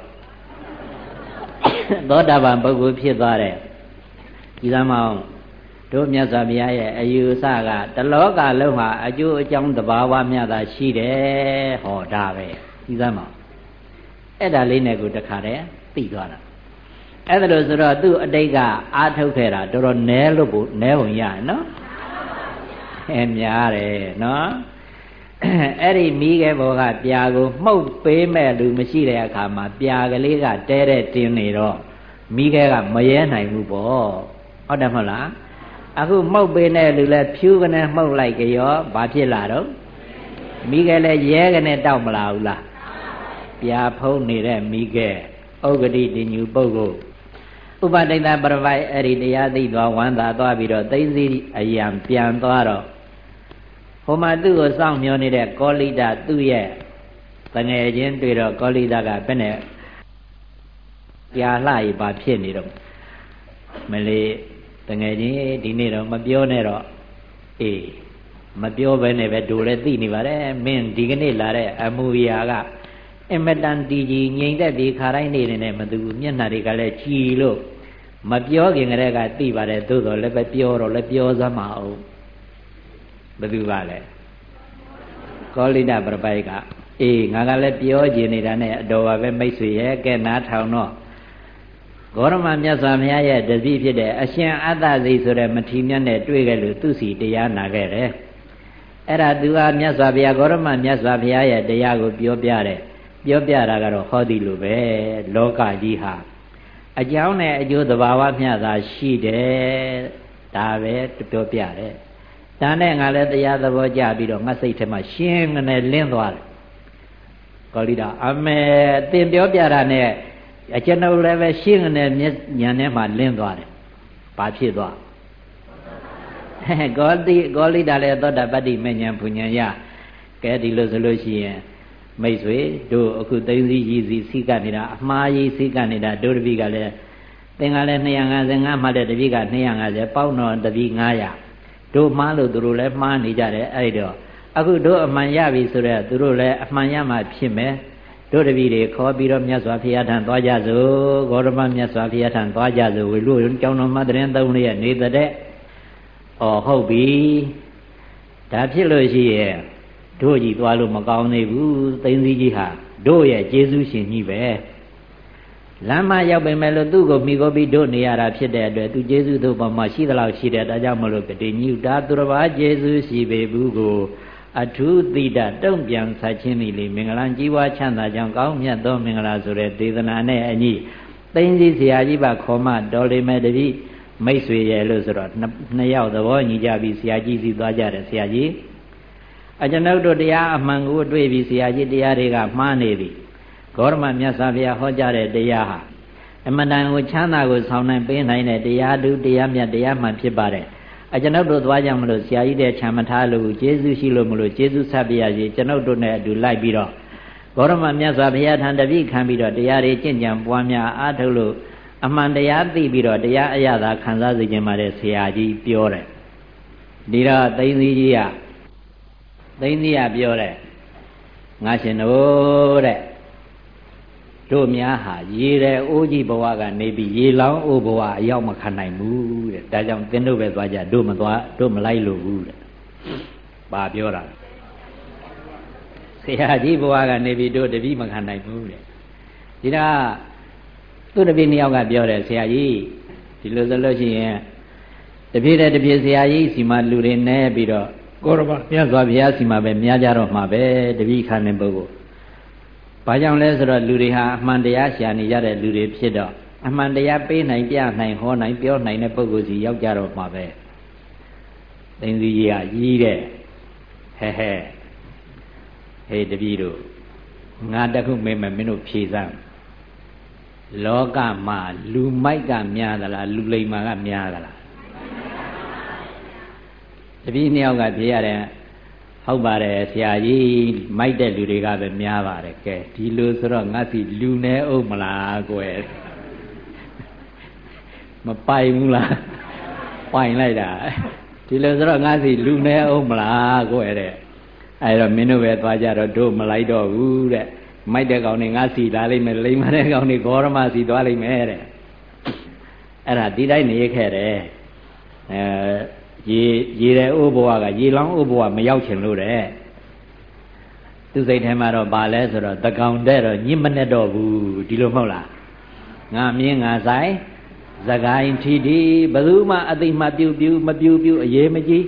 သောတာပန်ပုဂ္ဂိုလ်ဖြစ်သွားတယ်ဒီသမောင်းတို့မြတ်စွာဘုရားရဲ့အယူအဆကတလောကလုံးဟာအကျိုးအကြောင်းတဘာဝမြတ်သာရှိတယ်ဟောဒါပဲဒီသမောင်းအဲ့ဒါလေးနဲ့ကိုတခါတည်းသိသွားတာအဲ့ဒါလို့ဆိုတော့သူ့အတိတ်ကအာထုတ်ခဲ့တာတော်တော်နဲလို့ကိုနဲပုံရနော်များတယ်နော်အဲ့ဒီမိခဲဘောကပြာကိုမှုတ်ပေးမဲ့လူမရှိတဲ့အခါမှာပြာကလေးကတဲတဲ့တင်းနေတော့မိခဲကမရဲနိုင်ဘူးပေါ့ဟုတ်တယ်မဟုတ်လားအခုမှုတ်ပေးတဲ့လူလဲဖြူကနေမှုတ်လိုက်ကြောဘာဖြစ်လာတော့မိခဲလဲရဲကနေတောက်မလာဘူးလားပြာဖုံးနေတဲ့မိခဲဥက္ကတိတင်ညူပုဂ္ဂိုလ်ဥပဒိဋ္ဌပရပိုက်အဲ့ဒီတရားသိသွားဝမ်းသာသွားပြီးတော့သိသိအယံပြန်သွားတော့ဟိုမှာသူ့ကိုစောင့်မျှော်နေတဲ့ကောလိဒသူ့ရဲ့တငယ်ချင်းတွေ့တော့ကောလိဒကဘယ်နဲ့ပြာလှရီပါဖြစ်နေတော့မလေးတငယ်ချင်းဒီနေ့တော့မပြောနဲ့တော့အေးမပြောဘဲနဲ့ပဲဒိုလည်းသိနေပါတယ်မင်းဒီကနေ့လာတဲ့အမူအရာကအင်မတန်တည်ကြည်ငြိမ်သက်ပြီးခါတိုင်းနေနေမသူမျက်နှာတွေကလည်းကြည်လို့မပြောခင်ကတည်းကသိပါတယ်သို့တော်လည်းပဲပြောတော့လည်းပြောစမ်းမအောင်ဘယ်သူကလဲကောလိတပြပိုက်ကအေးငါကလည်းပြောကျင်နေတာနဲ့အတော်ပါပဲမိတ်ဆွေရဲ့ကဲနားထောင်တော့ဂေါရမမြတ်စွာဘုရားရဲ့တပည့်ဖြစ်တဲ့အရှင်အတ္တဇိဆိုတဲ့မထေရမြတ်နဲ့တွေ့ခဲ့လို့သူစီတရားနာခဲ့တယ်အဲ့ဒါသူဟာမြတ်စွာဘုရားဂေါရမမြတ်စွာဘုရားရဲ့တရားကိုပြောပြတယ်ပြောပြတာကတော့ဟောဒီလိုပဲလောကကြီးဟာအကြောင်းနဲ့အကျိုးသဘာဝမျှသာရှိတယ်ဒါပဲပြောပြတယ်ဒါနဲ့ငါလည်းတရားသဘောကျပြီးတော့ငါစိတ်ထဲမှာရှင်းနေလင်းသွားတယ်ကောလိတာအမေသင်ပြောပြတာနဲ့အကျွန်ုပ်လည်းပဲရှင်းနေဉာဏ်ထဲမှာလင်းသွားတယ်ဘာဖြစ်သွားကောလိတာလည်းသောတာပတ္တိမဉ္ဇဉ်ဘုညံရကဲဒီလိုဆိုလို့ရှိရင်မိတ်ဆွေတို့အခုသိသိကြီးစီစိကနေတာအမှားကြီးစိကနေတာတို့တပည့်ကလည်းသင်္ကလည်း255မှတဲ့တပည့်က250ပေါင်းတော့တပည့်900တို့မှားလို့သူတို့လည်းမှားနေကြတယ်အဲ့တော့အခုတို့အမှန်ရပြီဆိုတော့သူတို့လည်းအမှန်ရမှဖြစ်မယ်တို့တပည့်တွေခေါ်ပြီးတော့မြတ်စွာဘုရားထံသွားကြစို့ဂေါရမမြတ်စွာဘုရားထံသွားကြစို့ဝေလို့ကျောင်းတော်မှာတရင်3ရက်နေတဲ့ဟုတ်ပြီဒါဖြစ်လို့ရှိရဲ့တို့ကြီးသွားလို့မကောင်းသေးဘူးသိန်းစည်းကြီးဟာတို့ရဲ့ကျေးဇူးရှင်ကြီးပဲလမ်းမရောက်ပေမဲ့လို့သူ့ကိုမိကိုပြီးတို့နေရတာဖြစ်တဲ့အတွက်သူကျေးဇူးတို့ပေါ်မှာရှိသလောက်ရှိတယ်ဒါကြောင့်မလို့တည်ညူတာသူတစ်ပါးကျေးဇူးရှိပေဘူးကိုအထူးသီတာတုံ့ပြန်ဆက်ခြင်းသည်လေမင်္ဂလာကြီးပွားချမ်းသာကြောင်းကောင်းမြတ်သောမင်္ဂလာဆိုတဲ့ဒေသနာနဲ့အညီသိန်းစည်းဆရာကြီးပါခေါ်မှတော်လိမ့်မယ်တပည့်မိတ်ဆွေရဲ့လို့ဆိုတော့နှစ်ယောက်သဘောညီကြပြီးဆရာကြီးစီသွားကြတယ်ဆရာကြီးအကျွန်ုပ်တို့တရားအမှန်ကိုတွေ့ပြီးဆရာကြီးတရားတွေကမှားနေပြီဂေါရမမြတ်စွာဘုရားဟောကြားတဲ့တရားဟာအမှန်တန်ကိုချမ်းသာကိုဆောင်နိုင်ပေးနိုင်တဲ့တရားတူတရားမြတ်တရားမှန်ဖြစ်ပါတယ်အကျွန်ုပ်တို့သွားကြမလို့ဆရာကြီးတဲ့ခြံမထားလို့ကျေးဇူးရှိလို့မလို့ကျေးဇူးဆက်ပြရစီကျွန်ုပ်တို့နဲ့အတူလိုက်ပြီးတော့ဂေါရမမြတ်စွာဘုရားထံတပည့်ခံပြီးတော့တရားတွေကျင့်ကြံပွားများအားထုတ်လို့အမှန်တရားသိပြီးတော့တရားအရသာခံစားစေခြင်းပါတယ်ဆရာကြီးပြောတယ်ဒီတော့သိန်းစည်းကြီးကပြောတယ်ငါရှင်တို့တဲ့တို့များဟာရေတဲ့အိုးကြီးဘဝကနေပြီးရေလောင်းအိုးဘဝအရောက်မခံနိုင်ဘူးတဲ့ဒါကြောင့်သင်တို့ပဲသွားကြတို့မလိုက်လို့ဘူးတဲ့ဘာပြောတာဆရာကြီးဘဝကနေပြီးတို့တပည့်မခံနိုင်ဘူးတဲ့ဒီတော့သူ့တပည့်နှစ်ယောက်ကပြောတယ်ဆရာကြီးဒီလိုဆိုလို့ရှိရင်တပည့်တဲ့တပည့်ဆရာကြီးစီမှာလူတွေနဲပြီးတော့ကိုရမမြတ်စွာဘုရားစီမှာပဲများကြတော့မှာပဲတပည့်ခံတဲ့ပုဂ္ဂိုလ်ဘာကြောင့်လဲဆိုတော့လူတွေဟာအမှန်တရားရှာနေကြတဲ့လူတွေဖြစ်တော့အမှန်တရားပေးနိုင်ပြနိုင်ဟောနိုင်ပြောနိုင်တဲ့ပုဂ္ဂိုလ်စီရောက်ကြတော့မှာပဲသိန်းစီကြီးကကြီးတဲ့ဟဲဟေးတပည့်တို့ငါတခုမေးမယ်မင်းတို့ဖြေစမ်းလောကမှာလူမိုက်ကများသလားလူလိမ္မာကများသလားတပည့်နှစ်ယောက်ကဖြေရတယ်ဟုတ်ပါတယ်ဆရာကြီးမိုက်တဲ့လူတွေကပဲများပါတယ်ကဲဒီလိုဆိုတော့ငါစီလူနေအောင်မလားကွယ်မပိုင်ဘူးလားပိုင်လိုက်တာဒီလိုဆိုတော့ငါစီလူနေအောင်မလားကွယ်တဲ့အဲ့တော့မင်းတို့ပဲသွားကြတော့တို့မလိုက်တော့ဘူးတဲ့မိုက်တဲ့ကောင်တွေငါစီလာလိမ့်မယ်လိမ္မာတဲ့ကောင်တွေဂေါရမစီသွားလိမ့်မယ်တဲ့အဲ့ဒါဒီတိုင်းနေခဲ့တယ်ရေတဲ့ဥဘဝကရေလောင်းဥဘဝမရောက်ချင်လို့တဲ့သူစိတ်ထဲမှာတော့ဘာလဲဆိုတော့တကောင်တဲ့တော့ညစ်မနဲ့တော့ဘူးဒီလိုမဟုတ်လားငါမြင်းငါဆိုင်စကိုင်းထီထီဘယ်သူမှအသိမှပြူပြူမပြူပြူအရေးမကြီး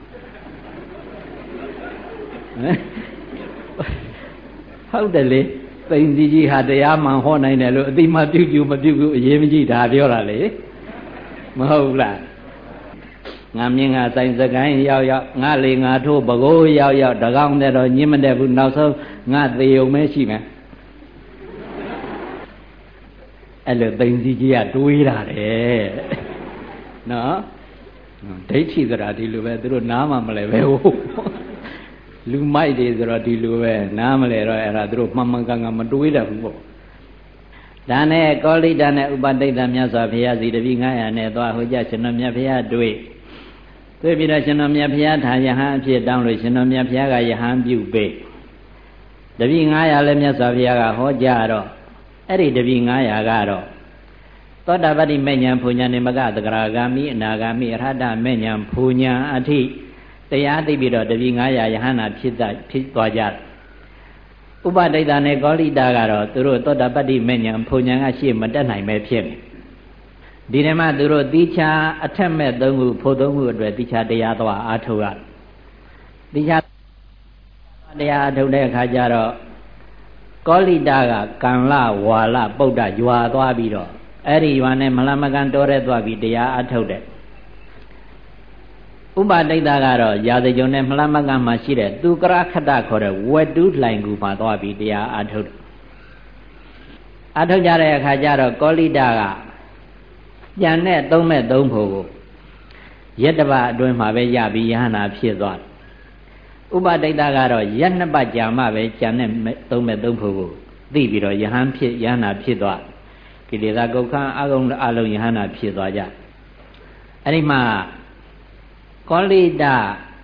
ဟုတ်တယ်လေသိန်းစီကြီးဟာတရားမှန်ဟောနိုင်တယ်လို့အသိမှပြူပြူမပြူပြူအရေးမကြီးဒါပြောတာလေမဟုတ်လားငါမြင်ငါဆိုင်စကိုင်းရောက်ငါလေငါထိုးပကိုးရောက်တကောင်တဲ့တော့ညင်မတဲ့ဘူးနောက်ဆုံးငါသေုံမဲရှိမယ်အဲ့လိုသိန်းစီကြီးကတွေးတာတယ်နော်ဒိဋ္ဌိဆိုတာဒီလိုပဲသူတို့နားမှမလဲပဲဟုတ်လူမိုက်တွေဆိုတော့ဒီလိုပဲနားမလဲတော့အဲ့ဒါသူတို့မှန်မှန်ကန်ကန်မတွေးတတ်ဘူးပေါ့ဒါနဲ့ကောလိတနဲ့ဥပတိတ်တမြတ်စွာဘုရားစီတပည့်900နဲ့သွားဟိုကြရှင်တော်မြတ်ဘုရားတွေ့ပြီးတော့ရှင်တော်မြတ်ဘုရားထာယဟန်အဖြစ်တောင်းလို့ရှင်တော်မြတ်ဘုရားကယဟန်ပြုပေးတပည့်900လည်းမြတ်စွာဘုရားကဟောကြားတော့အဲ့ဒီတပည့်900ကတော့သောတာပတ္တိမေညာဘုံညာနေမကသဂရဂာမိအနာဂာမိအရဟတမေညာဘုံညာအထိတရားသိပြီးတော့တပည့်900ယဟန္တာဖြစ်သွားကြဥပဒိတနဲ့ကောလိတာကတော့သူတို့သောတာပတ္တိမေညာဘုံညာကရှေ့မတက်နိုင်ပဲဖြစ်နေဒီထဲမှာသူတို့တိချာအထက်မဲ့3ခုဖို့3ခုအတွက်တိချာတရားသွားအားထုတ်ရတိချာတရားအားထုတ်တဲ့အခါကျတော့ကောလိတာကကံလဝါလပုဒ္ဒရွာသွားပြီးတော့အဲ့ဒီရွာနဲ့မလမကန်တော်ရဲသွားပြီးတရားအားထုတ်တဲ့ဥပဒိတကတော့ရာဇကြုံနဲ့မလမကန်မှာရှိတဲ့သူကရခတခေါ်တဲ့ဝက်တူးလှိုင်ကူမှာသွားပြီးတရားအားထုတ်တယ်အားထုတ်ကြတဲ့အခါကျတော့ကောလိတာကပြန်တဲ့3မဲ့3ဖို့ကိုရက်တစ်ပတ်အတွင်းမှာပဲရပြီးယဟနာဖြစ်သွားတယ်ဥပဒိတကတော့ရက်2ပတ်ကြာမှပဲကြံတဲ့3မဲ့3ဖို့ကိုသိပြီးတော့ယဟန်ဖြစ်ယဟနာဖြစ်သွားကိလေသာကုန်ခန်းအကုန်အလုံးယဟနာဖြစ်သွားကြအဲ့ဒီမှာကောလိတာ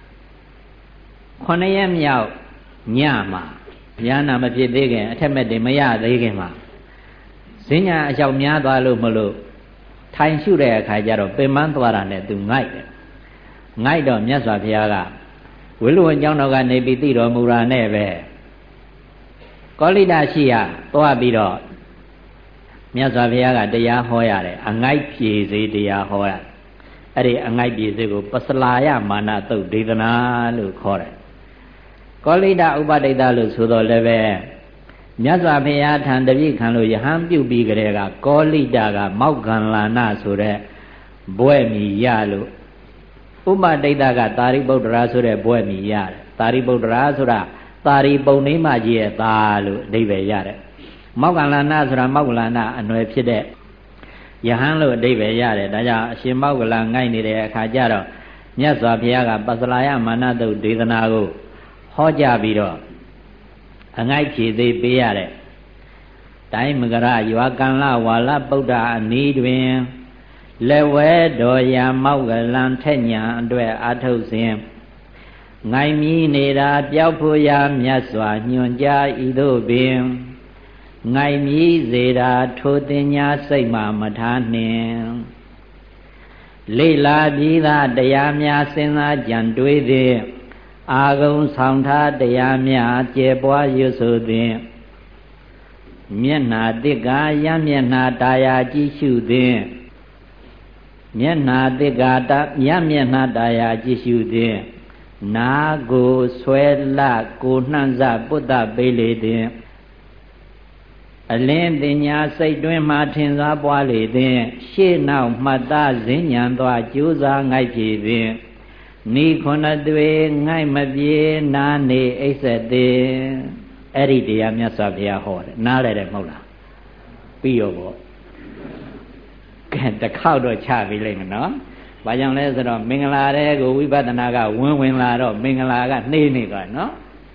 9ရက်မြောက်ညမှာယဟနာမဖြစ်သေးခင်အထက်မဲ့တွေမရသေးခင်မှာဈဉ္ညာအလျှောက်များသွားလို့မလို့ထိုင်ရှုတဲ့အခါကျတော့ပင်ပန်းသွားတာနဲ့သူငိုက်တယ်ငိုက်တော့မြတ်စွာဘုရားကဝိလုဝံကျောင်းတော်ကနေပြီးသိတော်မူတာနဲ့ပဲကောလိတာရှိရသွားပြီးတော့မြတ်စွာဘုရားကတရားဟောရတယ်အငိုက်ပြေစေတရားဟောရအဲ့ဒီအငိုက်ပြေစေကိုပစလာယမာနသုတ်ဒေသနာလို့ခေါ်တယ်ကောလိတာဥပဒိတလို့ဆိုတော့လည်းပဲမြတ်စွာဘုရားထံတပည့်ခံလို့ယဟန်ပြုတ်ပြီးကြတဲ့ကကောလိတာကမောက္ကံလာနဆိုတဲ့ဘွဲ့မီရလို့ဥပဒိတကသာရိပုတ္တရာဆိုတဲ့ဘွဲ့မီရတယ်သာရိပုတ္တရာဆိုတာသာရိပုဏ္ဏိမကြီးရဲ့သားလို့အဓိပ္ပာယ်ရတယ်မောက္ကလနာဆိုတာမောက္ကလနာအနွယ်ဖြစ်တဲ့ယဟန်လို့အဓိပ္ပာယ်ရတယ်ဒါကြောင့်အရှင်မောက္ကလငိုက်နေတဲ့အခါကျတော့မြတ်စွာဘုရားကပစလာယမာနသုတ်ဒေသနာကိုဟောကြားပြီးတော့အငိုက်ဖြေသေးပေးရတဲ့တိုင်းမကရရွာကံလဝါလပုဒ္ဒအနီးတွင်လက်ဝဲတော်ရာမောက္ကလံထက်ညာအတွက်အာထုတ်စဉ်ငိုင်မြီးနေတာပျောက်ဖို့ရာမြတ်စွာညွှန်ကြားဤသို့ပင်ငိုင်မြီးစေတာထိုတင်ညာစိတ်မှမထားနှင့်လိလာပြီးသားတရားများစဉ်းစားကြံတွေးသည်အာဂုံဆောင်ထားတရားများကျေပွားရွတ်ဆိုသည်မျက်နာတစ်ကာရမျက်နာတာယာကြည့်ရှုသည်မျက်နာတစ်ကာရမျက်နာတာယာကြည့်ရှုသည်နာကိုဆွဲလကိုနှံ့စပုတ္တပိလေသည်အလင်းတင်ညာစိတ်တွင်းမှထင်စားပွားလေသည်ရှေ့နောက်မှတ်သားဈဉ္ဉံသွားကြိုးစားငိုက်ဖြည်သည်နိခုနတွေငိုက်မပြေနာနေအိစ္ဆသေးအဲ့ဒီတရားမြတ်စွာဘုရားဟောတယ်နားလဲတယ်မဟုတ်လားပြီးရောပေါ့ကဲတစ်ခေါက်တော့ချပြီးလိမ့်မယ်နော်ဘာကြောင့်လဲဆိုတော့မင်္ဂလာတဲ့ကိုဝိပဿနာကဝင်လာတော့မင်္ဂလာကနှေးနေသွားနော်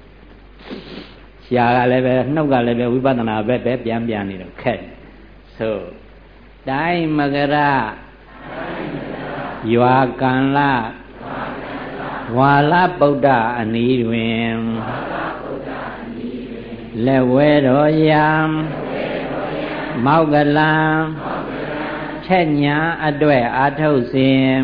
ရှားကလည်းပဲနှုတ်ကလည်းပဲဝိပဿနာပဲပြန်နေတော့ခက်ဆိုတိုင်းမကရရွာကံလဝါလပုဒ္ဒအနီးတွင်လက်ဝဲတော်ရာမောက္ကလံထက်ညာအတွက်အာထုတ်စဉ်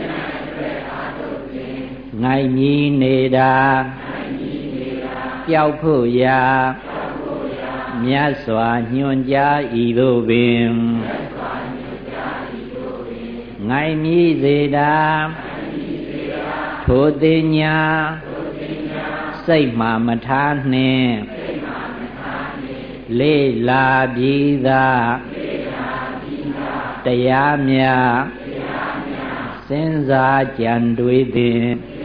ငိုင်မြီးနေတာပျောက်ဖို့ရာမြတ်စွာညွှန်ကြားဤသို့ပင်ငိုင်မြီးစေတာထိုတင်ညာစိတ်မှမထားနှင့်လေလာပြီးသားတရားများစဉ်းစားကြံတွေးသည်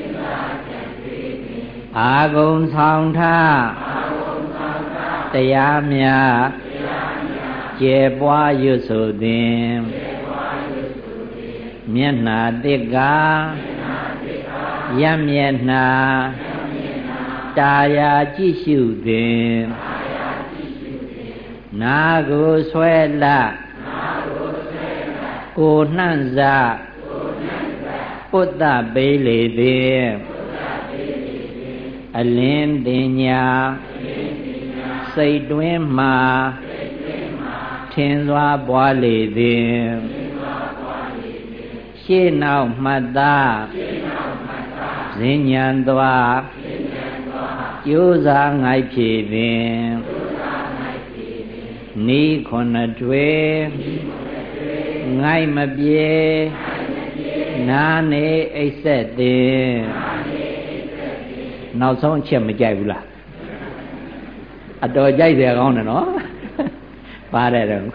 အာဂုံဆောင်ထားတရားများကျေပွားရွတ်ဆိုသည်မျက်နာတစ်ကာရမျက်နာတာယာကြည့်ရှုသည်နာကိုဆွဲလကိုနှံ့စပုတ္တပေလေသည်အလင်းတင်ညာစိတ်တွင်းမှထင်စွာပွားလေသည်ရှေ့နောက်မှတ်သားဇင်ញံသွားကျိုးစားငိုက်ဖြည်ပင်နီးခုနှစ်ထွေငိုက်မပြေနာနေအိပ်ဆက်တင်နောက်ဆုံးအချက်မကြိုက်ဘူးလားအတော်ကြိုက်เสียကောင်းတယ်နော်ပါတယ်တော့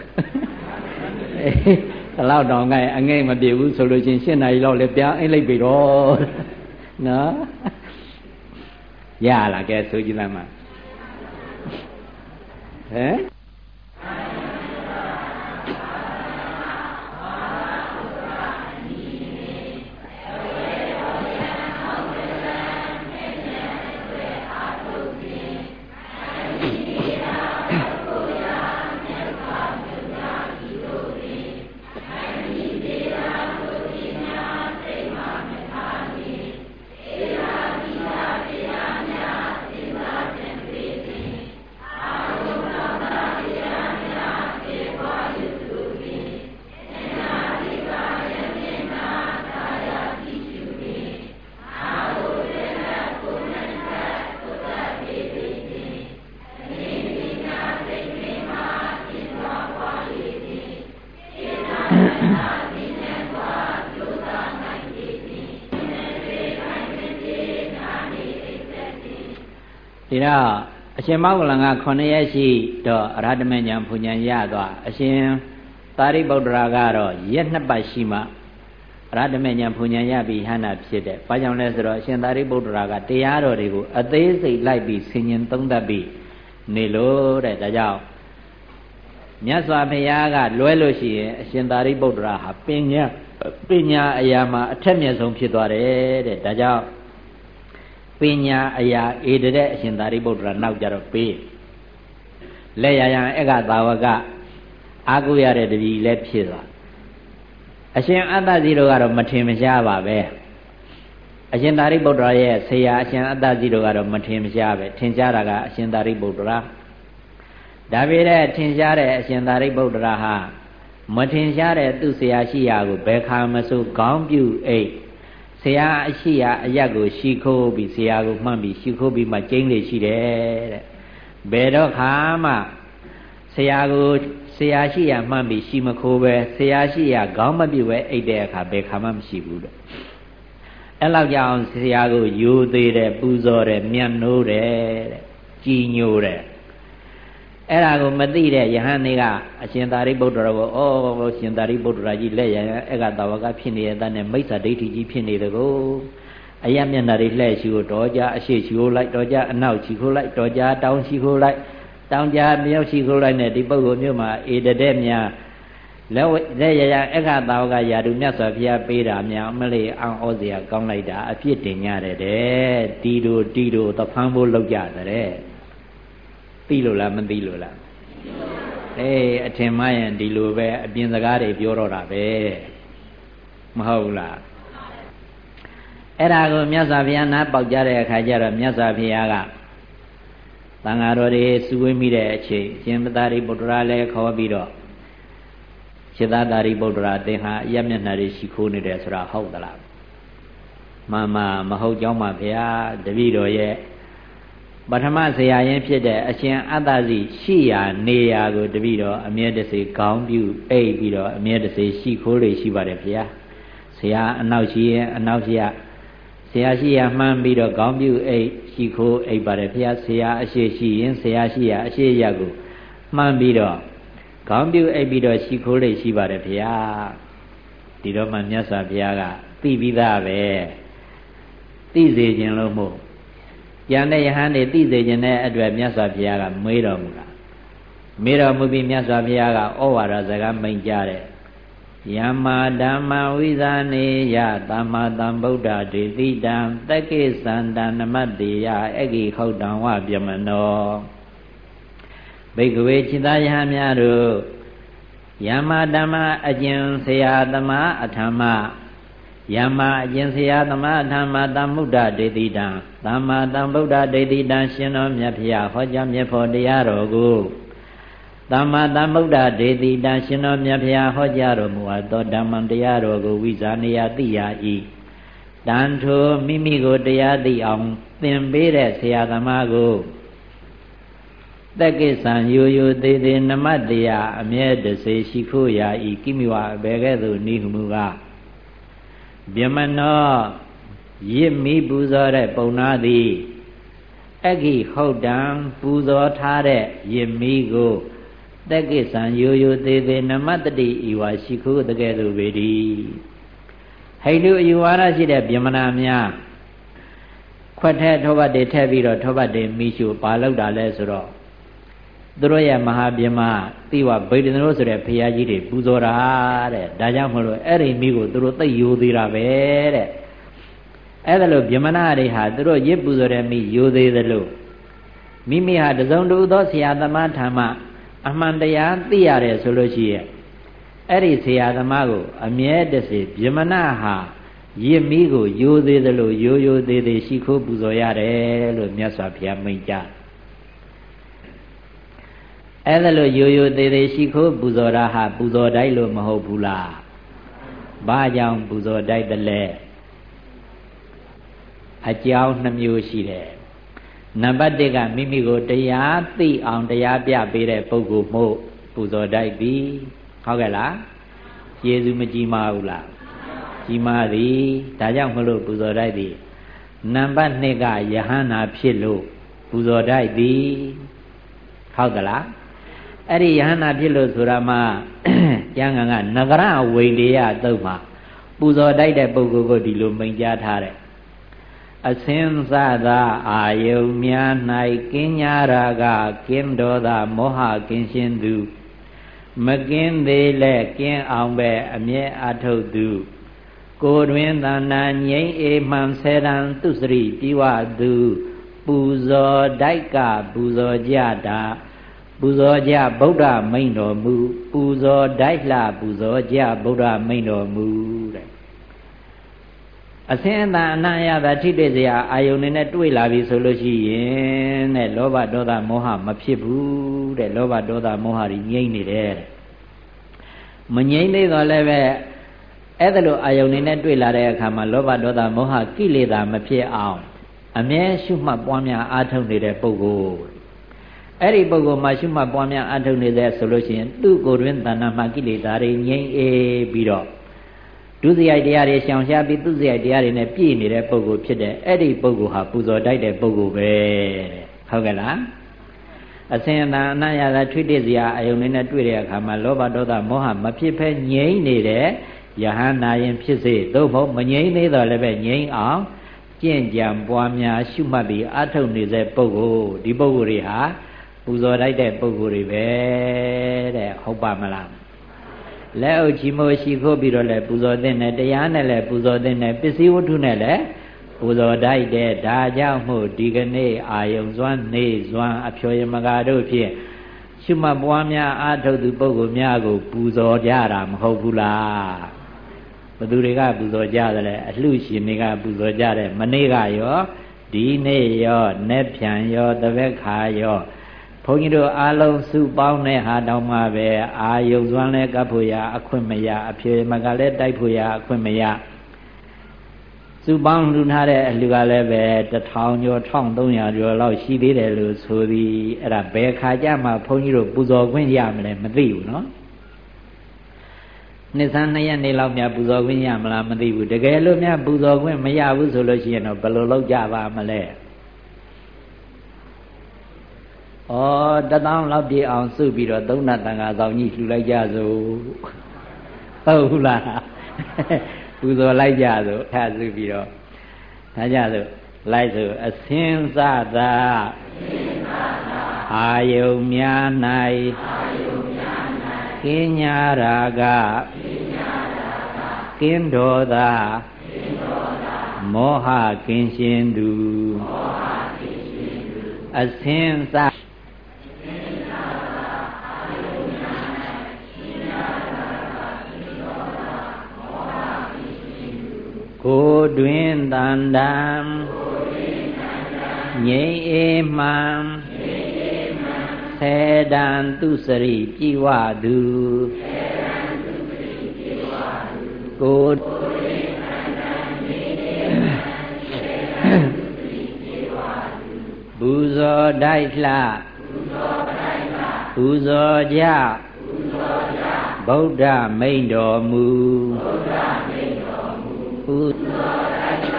ဒီလောက်တောင်ငိုက်အငိမ့်မပြေဘူးဆိုလို့ချင်း7 နာရီလောက်လည်းပြန်အိပ်လိုက်ပြီတော့နော်ရလားကဲဆိုကြည့်လိုက်မှာဟမ်ဒီတော့အရှင်မောဂလန်က9ရက်ရှိတော့အရဟတမေညာဘုံညာရသွားအရှင်သာရိပုတ္တရာကတော့ရက်2ပတ်ရှိမှအရဟတမေညာဘုံညာရပြီးဟန္တာဖြစ်တယ်။ဘာကြောင့်လဲဆိုတော့အရှင်သာရိပုတ္တရာကတရားတော်တွေကိုအသေးစိတ်လိုက်ပြီးဆင်ញင်သုံးသပ်ပြီးနေလို့တဲ့ဒါကြောင့်မြတ်စွာဘုရားကလွဲလို့ရှိရင်အရှင်သာရိပုတ္တရာဟာပညာအရာမှာအထက်မြတ်ဆုံးဖြစ်သွားတယ်တဲ့ဒါကြောင့်ပညာအရာဧတတဲ့အရှင်သာရိပုတ္တရာနောက်ကြတော့ပေးလက်ရရန်ဧကသာဝကအာကုရတဲ့တပည့်လည်းဖြစ်သွားအရှင်အတ္တဇီတို့ကတော့မထင်မရှားပါပဲအရှင်သာရိပုတ္တရာရဲ့ဆရာအရှင်အတ္တဇီတို့ကတော့မထင်မရှားပဲထင်ရှားတာကအရှင်သာရိပုတ္တရာဒါပေမဲ့ထင်ရှားတဲ့အရှင်သာရိပုတ္တရာဟာမထင်ရှားတဲ့သူ့ဆရာရှိရာကိုဘယ်ခါမဆိုခေါင်းပြုအိတ်ဆရာအရှိရာအရက်ကိုရှီခိုးပြီးဆရာကိုမှန်ပြီးရှီခိုးပြီးမှကျင်းလေရှိတယ်တဲ့ဘယ်တော့ခါမှဆရာကိုဆရာရှိရာမှန်ပြီးရှီမခိုးပဲဆရာရှိရာခေါင်းမပြုတ်ပဲအိတ်တဲ့အခါဘယ်ခါမှမရှိဘူးတဲ့အဲ့လောက်ကြောင့်ဆရာကိုယူသေးတယ်ပူဇော်တယ်မြတ်နိုးတယ်တဲ့ကြည်ညိုတယ်အဲ့ဒါကိုမသိတဲ့ယဟန်တွေကအရှင်သာရိပုတ္တရာကိုဩရှင်သာရိပုတ္တရာကြီးလက်ရရဧကသာဝကဖြစ်နေတဲ့တန်းနဲ့မိစ္ဆာဒိဋ္ဌိကြီးဖြစ်နေတယ်ကိုအယမျက်နှာတွေလှဲ့ရှူတော်ကြအရှိရှူလိုက်တော်ကြအနောက်ရှူခိုးလိုက်တော်ကြတောင်းရှူခိုးလိုက်တောင်းကြမြောက်ရှူခိုးလိုက်နဲ့ဒီပုဂ္ဂိုလ်မျိုးမှာဧတတဲ့များလက်ရရဧကသာဝကယာတုမြတ်စွာဘုရားပေးတာများအမလေးအောင်ဩစရာကောင်းလိုက်တာအပြစ်တင်ကြတယ်တဲ့တီတို့သဖန်းဖို့လောက်ကြတဲ့သိလို့လားမသိလို့လားအထင်မှရင်ဒီလိုပဲအပြင်စကားတွေပြောတော့တာပဲမဟုတ်လားအဲ့ဒါကိုမြတ်စွာဘုရားနားပေါက်ကြတဲ့အခါကျတော့မြတ်စွာဘုရားကသံဃာတော်တွေစုဝေးမိတဲ့အချိန်ရှင်သာရိပုတ္တရာလည်းခေါ်ပြီးတော့ရှင်သာရိပုတ္တရာသင်ဟာအယမျက်နှာတွေရှိခိုးနေတယ်ဆိုတာဟုတ်သလားမှန်မှမဟုတ်ကြောင်းပါဗျာတပည့်တော်ရဲ့ပထမဆရာရင်းဖြစ်တဲ့အရှင်အတ္တဇိရှိရာနေရာကိုတပည့်တော်အမြဲတစေခေါင်းပြုအိပ်ပြီးတော့အမြဲတစေရှိခိုးလေရှိပါတယ်ဗျာဆရာအနောက်ရှိရင်အနောက်ရှိရဆရာရှိရာမှန်းပြီးတော့ခေါင်းပြုအိပ်ရှိခိုးအိပ်ပါတယ်ဗျာဆရာအရှိရှိရင်ဆရာရှိရာအရှိရကိုမှန်းပြီးတော့ခေါင်းပြုအိပ်ပြီးတော့ရှိခိုးလေရှိပါတယ်ဗျာဒီတော့မှမြတ်စွာဘုရားကသိပြီးသားပဲသိစေခြင်းလို့မို့ကျန်တဲ့ယဟန်တွေသိစေခြင်းတဲ့အတွက်မြတ်စွာဘုရားကမေးတော်မူတာမေးတော်မူပြီးမြတ်စွာဘုရားကဩဝါဒစကားမိန့်ကြားတဲ့ယမ္မာဓမ္မဝိဇာနေယသမ္မာသမ္ဗုဒ္ဓဒေတိတံတက္ကိသန္တနမတ္တိယအဂိခောတံဝပြမနောဘိက္ခဝေจิตာယဟန်များတို့ယမ္မာဓမ္မအကျင့်ဆရာသမားအထမ္မယမ္မာအကျင့်ဆရာသမားအထမ္မသမ္ဗုဒ္ဓဒေတိတံသမ္မာသမ္ဗုဒ္ဓဒေတိတံရှင်တော်မြတ်ဖျားဟောကြားမြတ်ဖို့တရားတော်ကိုတသမ္မာသမ္ဗုဒ္ဓဒေတိတံရှင်တော်မြတ်ဖျားဟောကြားတော်မူအပ်သောဓမ္မတရားတော်ကိုဝိဇာနေယသိရ၏တန်ထိုမိမိကိုတရားသိအောင်သင်ပေးတဲ့ဆရာသမားကိုတက္ကိသံယိုယိုသေးသေးနမတရားအမြဲတစေရှိခိုးရာဤကိမိဝအဘေကဲ့သို့နိဟုမူကားဗျမနောရစ်မိပူဇော်တဲ့ပုံနာသည်အခိဟုတ်တံပူဇော်ထားတဲ့ရစ်မိကိုတက္ကိသံယိုယိုသေးသေးနမတတိဤဝါရှိခိုးတကဲ့သို့ပေသည်ဟိတုအယူဝါဒရှိတဲ့ဗျမနာများခွက်ထဲထောပတ်တွေထည့်ပြီးတော့ထောပတ်တွေမိရှုပါလောက်တာလဲဆိုတော့သူတို့ရဲ့မဟာဗျမတိဝဗေဒနုဆိုတဲ့ဘုရားကြီးတွေပူဇော်တာတဲ့ဒါကြောင့်မလို့အဲ့ဒီမိကိုသူတို့သိယိုသေးတာပဲတဲ့အဲ့ဒါလို့ဗျမနာတွေဟာသူတို့ရစ်ပူဇော်တဲ့မိယိုသေးသလိုမိမိဟာတစုံတဦးသောဆရာသမားထံမှအမှန်တရားသိရတယ်ဆိုလို့ရှိရဲ့အဲ့ဒီဆရာသမားကိုအမြဲတစေဗျမနာဟာရစ်မိကိုယိုသေးသလိုယိုယိုသေးသေးရှိခိုးပူဇော်ရတယ်လို့မြတ်စွာဘုရားမိန့်ကြားအဲ့ဒါလို့ယိုယိုသေးသေးရှိခိုးပူဇော်တာဟာပူဇော်တိုက်လို့မဟုတ်ဘူးလားဘာကြောင့်ပူဇော်တိုက်တယ်လဲအကြောင်းနှမျိုးရှိတယ်နံပါတ်1ကမိမိကိုတရားသိအောင်တရားပြပေးတဲ့ပုဂ္ဂိုလ်မို့ပူဇော်တိုက်ပြီဟုတ်ကဲ့လားကျေးဇူးမကြီးမားဘူးလားကြီးမားသည်ဒါကြောင့်မလို့ပူဇော်တိုက်သည်နံပါတ်2ကယဟန္တာဖြစ်လို့ပူဇော်တိုက်သည်ဟုတ်ကလားအဲ့ဒီယဟန္တာဖြစ်လို့ဆိုတာမှကျမ်းဂန်ကနဂရဝိလေယသုတ်မှာပူဇော်တိုက်တဲ့ပုဂ္ဂိုလ်ကိုဒီလိုမိန့်ကြားထားတယ်အစင်းစသာအာယုံများ၌ကင်းညာရာကကင်းဒေါသမောဟကင်းရှင်းသူမကင်းသေးလဲကင်းအောင်ပဲအမြဲအထုတ်သူကိုယ်တွင်သဏ္ဍာန်ငြိမ့်အေမှန်ဆဲရန်သူစရိပြီးဝသူပူဇော်တိုက်ကပူဇော်ကြတာပူဇော်ကြဗုဒ္ဓမိန့်တော်မူပူဇော်တိုက်လှပူဇော်ကြဗုဒ္ဓမိန့်တော်မူတဲ့အစင်းအတန်အနံ့ရတာထိတွေ့စရာအာယုန်နဲ့တွေ့လာပြီဆိုလို့ရှိရင်တဲ့လောဘဒေါသမောဟမဖြစ်ဘူးတဲ့လောဘဒေါသမောဟကြီးငြိမ့်နေတယ်တဲ့မငြိမ့်သေးတော့လည်းပဲအဲ့ဒါလိုအာယုန်နဲ့တွေ့လာတဲ့အခါမှာလောဘဒေါသမောဟကိလေသာမဖြစ်အောင်အမြဲရှုမှတ်ပွားများအားထုတ်နေတဲ့ပုဂ္ဂိုလ်အဲ့ဒီပုဂ္ဂိုလ်မှာရှုမှတ်ပွားများအားထုတ်နေတဲ့ဆိုလို့ရှိရင်သူ့ကိုယ်တွင်တဏ္ဍာမှာကိလေသာတွေငြိမ့်အေးပြီးတော့ဒုစရိုက်တရားတွေရှောင်ရှားပြီးသူစရိုက်တရားတွေနဲ့ပြည့်နေတဲ့ပုဂ္ဂိုလ်ဖြစ်တဲ့အဲ့ဒီပုဂ္ဂိုလ်ဟာပူဇော်တိုက်တဲ့ပုဂ္ဂိုလ်ပဲဟုတ်ကဲ့လားအစင်အတန်အနံ့ရတာထွေးတဲ့စရာအယုံနဲ့တွေ့တဲ့အခါမှာလောဘဒေါသမောဟမဖြစ်ဖဲငြိမ့်နေတဲ့ယဟန္တာရင်ဖြစ်စေသို့မဟုတ်မငြိမ့်သေးတော့လည်းပဲငြိမ့်အောင်ကျင့်ကြံပွားများရှုမှတ်ပြီးအထုတ်နေတဲ့ပုဂ္ဂိုလ်ဒီပုဂ္ဂိုလ်တွေဟာပူဇော်တိုက်တဲ့ပုဂ္ဂိုလ်တွေပဲတဲ့ဟုတ်ပါမလားလက်အုပ်ချီမိုးရှိခိုးပြီးတော့လည်းပူဇော်တဲ့နဲ့တရားနဲ့လည်းပူဇော်တဲ့နဲ့ပစ္စည်းဝတ္ထုနဲ့လည်းပူဇော်တိုက်တဲ့ဒါကြောင့်မို့ဒီကနေ့အာယုံစွမ်းနေစွမ်းအဖြောယမကာတို့ဖြင့်ရှုမှတ်ပွားများအားထုတ်သူပုဂ္ဂိုလ်များကိုပူဇော်ကြတာမဟုတ်ဘူးလားဘယ်သူတွေကပူဇော်ကြတယ်လဲအလှရှင်တွေကပူဇော်ကြတယ်မနေ့ကရောဒီနေ့ရောနေ့ပြန်ရောတပတ်ခါရောဘုန်းကြီးတို့အားလုံးစုပေါင်းတဲ့ဟာတောင်မှပဲအာယုံစွမ်းလဲကပ်ဖို့ရအခွင့်မရအဖြေမကလည်းတိုက်ဖို့ရအခွင့်မရစုပေါင်းလူထားတဲ့အလှကလည်းပဲ1000ကျော်1300ကျော်လောက်ရှိသေးတယ်လို့ဆိုသည်အဲ့ဒါဘယ်ခါကြမှာဘုန်းကြီးတို့ပူဇော်ခွင့်ရမလဲမသိဘူးနော်နှစ်ဆန်း2ရက်နေလောက်များပူဇော်ခွင့်ရမလားမသိဘူးတကယ်လို့များပူဇော်ခွင့်မရဘူးဆိုလို့ရှိရင်တော့ဘယ်လိုလုပ်ကြပါမလဲဩ1000လောက်ပြည့်အောင်စုပြီးတော့သုံးနာတန်ခါဆောင်ကြီးလှူလိုက်ကြစို့ဟုတ်ဘူးလားပူဇော်လိုက်ကြစို့ထားစုပြီးတော့ထားကြစို့လိုက်စို့အစင်းစသာအာယုံများ၌ကင်းညာရာကကင်းဒေါသမောဟကင်းရှင်းသူအစင်းစကိုယ်တွင်တန်တံငြိမ့်အေမှန်ဆဒံသူစရိကြည်ဝသူကိုပူဇော်တိုက်လှပူဇော်ကြဗုဒ္ဓမိန့်တော်မူပူဇော်တိုက်လှ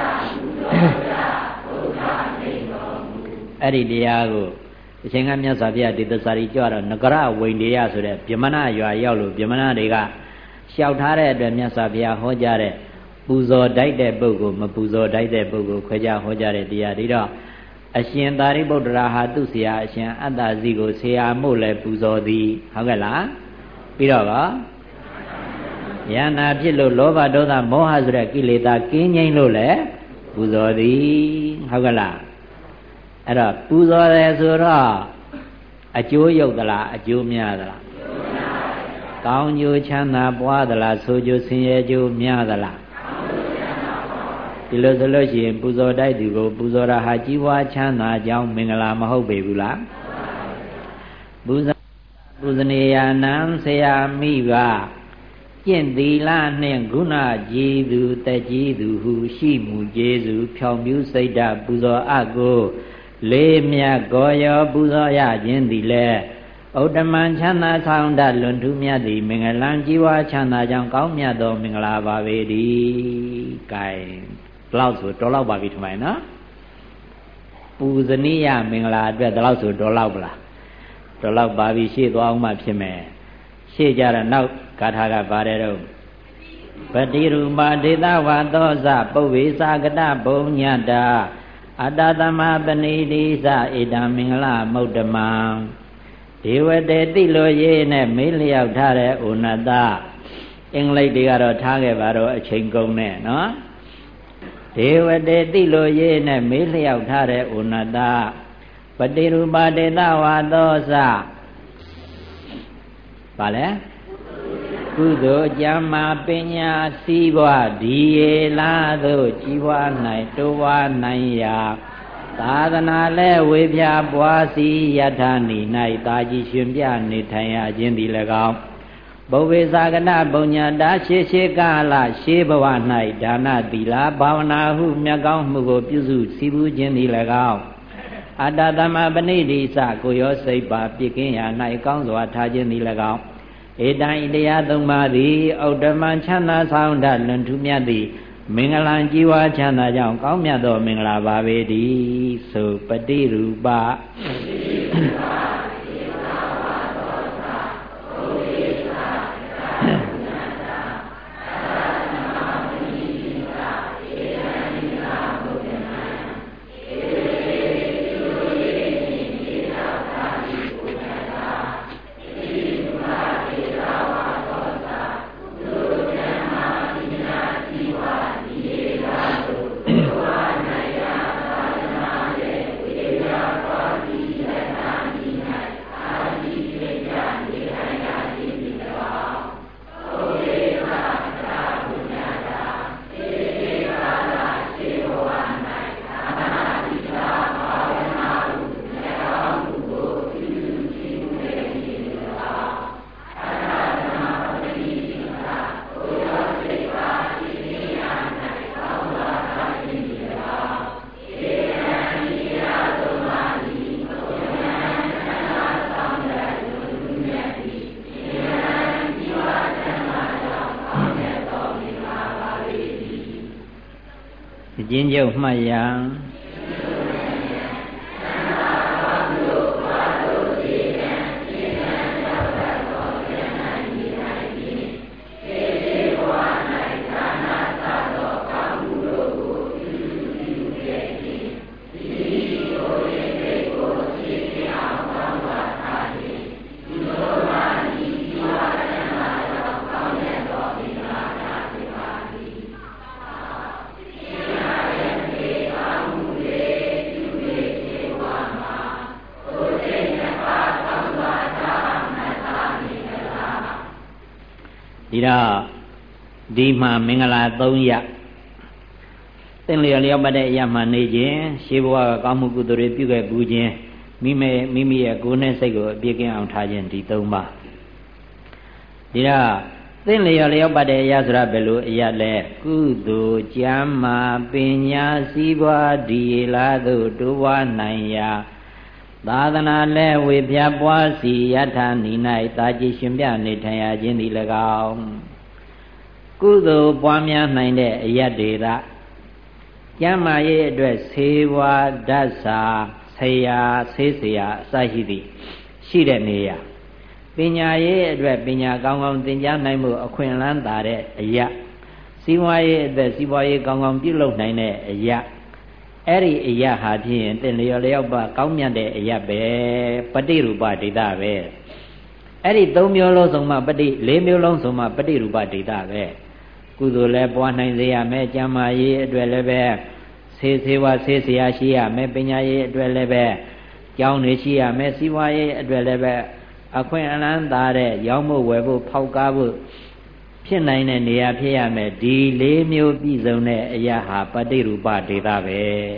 အဲ့ဒီတရားကိုအရှင်ကမြတ်စွာဘုရားဒီသစ္စာကြီးကြွတော့နဂရဝိန္ဒေယဆိုတဲ့ဗြဟ္မဏရွာရောက်လို့ဗြဟ္မဏတွေကလျှောက်ထားတဲ့အတွက်မြတ်စွာဘုရားဟောကြားတဲ့ပူဇော်တိုက်တဲ့ပုဂ္ဂိုလ်မပူဇော်တိုက်တဲ့ပုဂ္ဂိုလ်ခွဲခြားဟောကြားတဲ့တရားဒီတော့အရှင်သာရိပုတ္တရာဟာသူ့ဆရာအရှင်အတ္တဇိကိုဆရာမို့လဲပူဇော်သည်ဟုတ်ကဲ့လားပြီးတော့ယန္နာဖြစ်လို့လောဘဒေါသမောဟဆိုတဲ့ကိလေသာကင်းငြိမ်းလို့လဲပူဇော်သည်ဟုတ်ကဲ့လားအဲ့တော့ပူဇော်တယ်ဆိုတော့အကျိုးရုပ်သလားအကျိုးများသလားကောင်းကျိုးချမ်းသာပွားသလားဆိုကျိုးဆင်းရဲကျိုးများသလားဒီလိုဆိုလို့ရှိရင်ပူဇော်တိုက်သူကိုပူဇော်တာဟာကြီးပွားချမ်းသာကြောင်းမင်္ဂလာမဟုတ်ပေဘူးလားပူဇနေယနံဆရာမိဘကျင့်သီလနှင့်ဂုဏကြည်သူတက်ကြီးသူဟုရှိမှုကျေးဇူးဖြောင်မြူးစိတ်ဓာတ်ပူဇော်အပ်ကိုလေးမြတ်ကိုရောပူဇော်ရခြင်းသည်လဲဥဒ္ဓမံချမ်းသာဆောင်တတ်လွန်ထူးမြတ်သည်မင်္ဂလံကြီးပွားချမ်းသာကြောင်းကောင်းမြတ်သောမင်္ဂလာပါပေ၏ကဲဒီလောက်ဆိုတော်လောက်ပါပြီထင်ပါရဲ့နော်ပူဇနီယမင်္ဂလာအတွက်ဒီလောက်ဆိုတော်လောက်ပလားတော်လောက်ပါပြီရှေ့သွားအောင်မှဖြစ်မယ်ရှေ့ကြတော့နောက်ဂါထာကပါတယ်တော့ပတိရူပဒေသဝသောဇပုဗ္ဗေသာကတဘုံညတာအတ္တသမပဏိတိသဧတံမင်္ဂလမုဒ္ဓမံဒေဝတေတိလိုရေးနဲ့မေးလျောက်ထားတဲ့ဩနတအင်္ဂလိပ်တွေကတော့ထားခဲ့ပါတော့အချိန်ကုန်နဲ့နော်ဒေဝတေတိလိုရေးနဲ့မေးလျောက်ထားတဲ့ဩနတပတိရူပဒေသဝါသောသပါလဲကုသိုလ်ကျမ်းမာပညာစည်းဝါဒီရေလာသို့ကြီးပွားနိုင်တိုးပွားနိုင်ရာသာသနာလဲဝေဖြာပွားစီယထာနိ၌တာကြီးရှင်ပြနေထိုင်ရခြင်းသည်၎င်းဘုဗ္ဗေသာကနာပုညတာရှေကာလရှေဘဝ၌ဒါနသီလဘာဝနာဟုမြတ်ကောင်းမှုကိုပြုစုစည်းပူးခြင်းသည်၎င်းအတ္တသမပဏိတိသကိုရောစိတ်ပါပြည့်ကင်းရာ၌ကောင်းစွာထားခြင်းသည်၎င်းဧတံဣတရားသုံးပါးသည်ဥဒ္ဓမံချမ်းသာဆောင်တတ်လွန်ထူးမြတ်သည်မင်္ဂလံကြီးဝါချမ်းသာကြောင့်ကောင်းမြတ်သောမင်္ဂလာပါပေတည်းဆိုပတိရူပကျဉ်းချုပ်မှတ်ရန်ဒီတော့ဒီမှာမင်္ဂလာ3ရပ်သင်လျော်လျော်ပတ်တဲ့အရာမှနေခြင်းရှေးဘဝကကောင်းမှုကုသိုလ်တွေပြုခဲ့ပူးခြင်းမိမိရဲ့ကိုယ်နဲ့စိတ်ကိုအပြည့်ကင်းအောင်ထားခြင်းဒီ၃ပါးဒီတော့သင်လျော်လျောက်ပတ်တဲ့အရာဆိုတာဘယ်လိုအရာလဲကုသိုလ်ကျမ်းမာပညာစည်းပွားဒီလာသို့တိုးပွားနိုင်ရာသာသနာလဲဝေပြပွားစီယထာနိ၌တာကြည်ရှင်ပြနေထိုင်ရခြင်းသည်၎င်းကုသိုလ်ပွားများနိုင်တဲ့အရာဒေသကျမ်းမာရေးအတွက်ဆေးဝါးဓာတ်စာဆရာဆေးဆရာအစရှိသည်ရှိတဲ့နေရာပညာရေးအတွက်ပညာကောင်းကောင်းသင်ကြားနိုင်မှုအခွင့်အလမ်းသာတဲ့အရာစီးပွားရေးအတွက်စီးပွားရေးကောင်းကောင်းပြုလုပ်နိုင်တဲ့အရာအဲ့ဒီအရာဟာဖြင့်သင်လျော်လျောက်ပါကောင်းမြတ်တဲ့အရာပဲပฏิရူပဒေတာပဲအဲ့ဒီ၃မျိုးလုံးဆုံးမှ၄မျိုးလုံးဆုံးမှပฏิရူပဒေတာပဲကုသိုလ်လည်းပွားနိုင်စေရမယ်ကျမ်းမာရေးအတွက်လည်းပဲဆေးဝါးဆေးဆရာရှိရမယ်ပညာရေးအတွက်လည်းပဲကျောင်းနေရှိရမယ်စီးပွားရေးအတွက်လည်းပဲအခွင့်အလမ်းသာတဲ့ရောင်းဖို့ဝယ်ဖို့ဖောက်ကားဖို့ဖြစ်နိုင်တဲ့နေရာဖြစ်ရမယ်ဒီ၄မျိုးပြည့်စုံတဲ့အရာဟာပฏิရူပဒေတာပဲ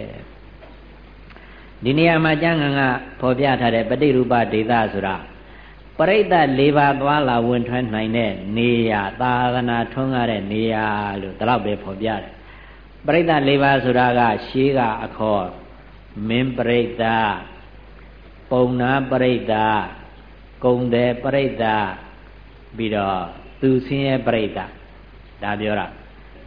ဒီနေရာမှာကျမ်းဂန်ကဖော်ပြထားတဲ့ပฏิရူပဒေတာဆိုတာပရိသတ်၄ပါးသွားလာဝင်ထွက်နိုင်တဲ့နေရာသာသနာထွန်းကားတဲ့နေရာလို့ဒီလောက်ပဲဖော်ပြတယ်ပရိသတ်၄ပါးဆိုတာကရှေးကအခေါ်မင်းပရိသတ်ပုံနာပရိသတ်ကုံတယ်ပရိသတ်ပြီးတော့သူဆင်းရဲပရိသတ်ဒါပြောတာ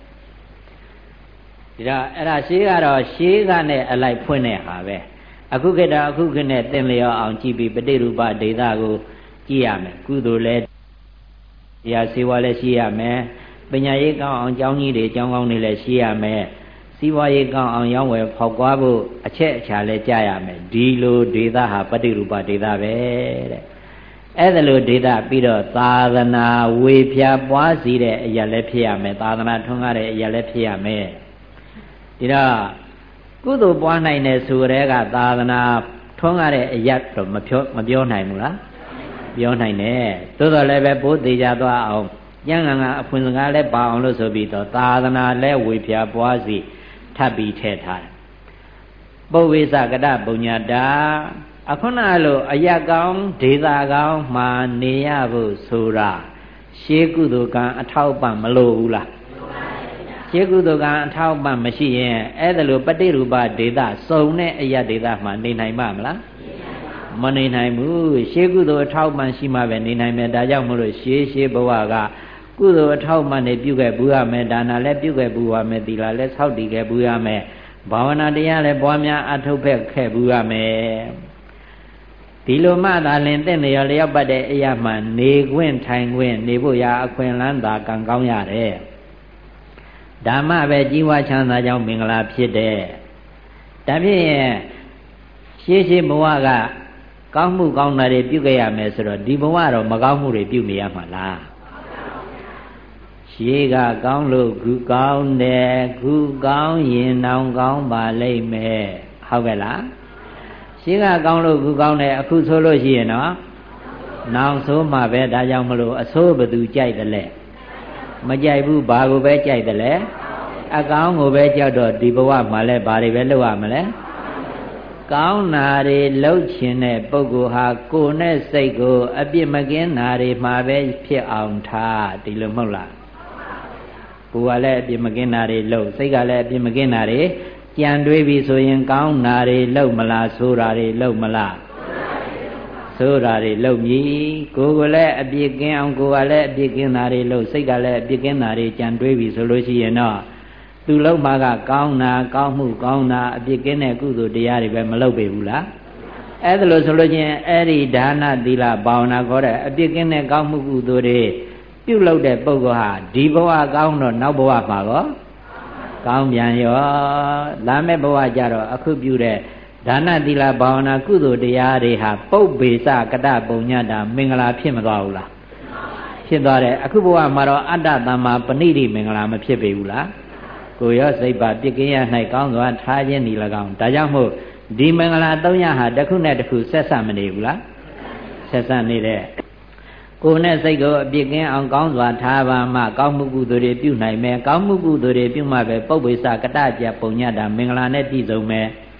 ဒီတော့အဲ့ဒါရှေးကတော့ရှေးကနဲ့အလိုက်ဖွင့်တဲ့ဟာပဲအခုခေတ်တော့အခုခေတ်နဲ့သင်လျော်အောင်ကြည့်ပြီးပฏิရူပဒေတာကိုကြည့်ရမယ်ကုသိုလ်လည်းတရားစေဝါလည်းရှိရမယ်ပညာရေးကောင်းအောင်ကျောင်းကြီးတွေကျောင်းကောင်းတွေလည်းရှိရမယ်စီးပွားရေးကောင်းအောင်ရောင်းဝယ်ဖောက်ကွားဖို့အချက်အချာလည်းကြားရမယ်ဒီလိုဒေတာဟာပฏิရူပဒေတာပဲတဲ့အဲ့ဒါလိုဒေတာပြီးတော့သာသနာဝေဖြာပွားစီတဲ့အရာလည်းဖြစ်ရမယ်သာသနာထွန်းကားတဲ့အရာလည်းဖြစ်ရမယ်ဒီတော့ကုသိုလ်ပွားနိုင်တယ်ဆိုရဲကသာသနာထွန်းကားတဲ့အရာတော့မပြောနိုင်ဘူးလားပြောနိုင်တယ်သို့တော်လည်းပဲဘိုးသေးကြသွားအောင်ကျမ်းဂန်ကအဖွင့်စကားလည်းပါအောင်လို့ဆိုပြီးတော့သာသနာလည်းဝေဖြာပွားစီထပ်ပြီးထည့်ထားတယ်ပုဗ္ဗေသကတပုညတာအခုနလိုအယကောင်းဒေတာကောင်းမှာနေရဖို့ဆိုတာရှေးကုသိုလ်ကံအထောက်ပံ့မလိုဘူးလားရှေးကုသိုလ်ကံအထောက်ပံ့မရှိရင်အဲ့ဒါလိုပฏิရူပဒေတာစုံတဲ့အယဒေတာမှာနေနိုင်မှာမလားမနေနိုင်ဘူးရှေးကုသိုလ်အထောက်ပံ့ရှိမှပဲနေနိုင်မယ်ဒါကြောင့်မလို့ရှေးဘဝကကုသိုလ်အထောက်ပံ့နေပြုခဲ့ဘူးရမယ်ဒါနလည်းပြုခဲ့ဘူးရမယ်သီလလည်းဆောက်တည်ခဲ့ဘူးရမယ်ဘာဝနာတရားလည်းပွားများအထုတ်ဖက်ခဲ့ဘူးရမယ်ဒီလိုမှသာလင်သင့်လျော်လျောက်ပတ်တဲ့အရာမှနေခွင့်ထိုင်ခွင့်နေဖို့ရာအခွင့်အလမ်းသာကံကောင်းရတယ်ဓမ္မပဲကြီးဝါချမ်းသာကြောင်းမင်္ဂလာဖြစ်တဲ့ဒါဖြင့်ရှေးဘဝကကောင်းမှုကောင်းတာတွေပြုခဲ့ရမယ်ဆိုတော့ဒီဘဝတော့မကောင်းမှုတွေပြုနေရမှာလားရှေးကကောင်းလို့ခုကောင်းတယ်ခုကောင်းရင်နောင်ကောင်းပါလိမ့်မယ်ဟုတ်ကဲ့လားရှင်းကကောင်းလို့ခုကောင်းတယ်အခုဆိုလို့ရှိရင်တော့နောင်ဆိုမှပဲဒါကြောင့်မလို့အဆိုးဘသူကြိုက်တယ်လဲမကြိုက်ဘူးဘာကိုပဲကြိုက်တယ်လဲအကောင်းကိုပဲကြောက်တော့ဒီဘဝမှာလဲဘာတွေပဲလုပ်ရမလဲကောင်းတာတွေလှုပ်ချင်တဲ့ပုဂ္ဂိုလ်ဟာကိုယ်နဲ့စိတ်ကိုအပြစ်မကင်းတာတွေမှာပဲဖြစ်အောင်ထားဒီလိုမဟုတ်လားကိုယ်ကလည်းအပြစ်မကင်းတာတွေလှုပ်စိတ်ကလည်းအပြစ်မကင်းတာတွေကြံတွေးပြီဆိုရင်ကောင်းတာတွေလှုပ်မလားဆိုးတာတွေလှုပ်မလားဆိုးတာတွေလှုပ်မြည်ကိုယ်ကလည်းအပြစ်ကင်းအောင်ကိုယ်ကလည်းအပြစ်ကင်းတာတွေလှုပ်စိတ်ကလည်းအပြစ်ကင်းတာတွေကြံတွေးပြီဆိုလို့ရှိရင်တော့သူလှုပ်မှာကကောင်းတာကောင်းမှုကောင်းတာအပြစ်ကင်းတဲ့ကုသိုလ်တရားတွေပဲမလှုပ်ပေဘူးလားအဲ့ဒါလို့ဆိုလို့ချင်းအဲ့ဒီဒါနသီလဘာဝနာခေါ်တဲ့အပြစ်ကင်းတဲ့ကောင်းမှုကုသိုလ်တွေပြုလုပ်တဲ့ပုဂ္ဂိုလ်ဟာဒီဘဝကောင်းတော့နောက်ဘဝမှာကောကောင်းပြန်ရောလာမဲ့ဘဝကြတော့အခုပြုတဲ့ဒါနသီလဘာဝနာကုသိုလ်တရားတွေဟာပုပ္ပေစကတပုံညတာမင်္ဂလာဖြစ်မသွားဘူးလားဖြစ်သွားတယ်အခုဘဝမှာတော့အတ္တသမ္မာပဏိတိမင်္ဂလာမဖြစ်ပေဘူးလားကိုရောစိတ်ပါပြစ်ကင်းရ၌ကောင်းစွာထားခြင်းဒီ၎င်းဒါကြောင့်မို့ဒီမင်္ဂလာ၃ရဟာတစ်ခုနဲ့တစ်ခုဆက်ဆက်မနေဘူးလားဆက်ဆက်နေတဲ့ကိုယ်နဲ့စိတ်ကိုအပြစ်ကင်းအောင်ကောင်းစွာထားပါမှကောင်းမှုကုသိုလ်တွေပြုနိုင်မယ်ကောင်းမှုကုသိုလ်တွေပြုမှပဲပုပ္ပေစကတကြပုံညတာမင်္ဂလာနဲ့ပြည့်စုံမယ်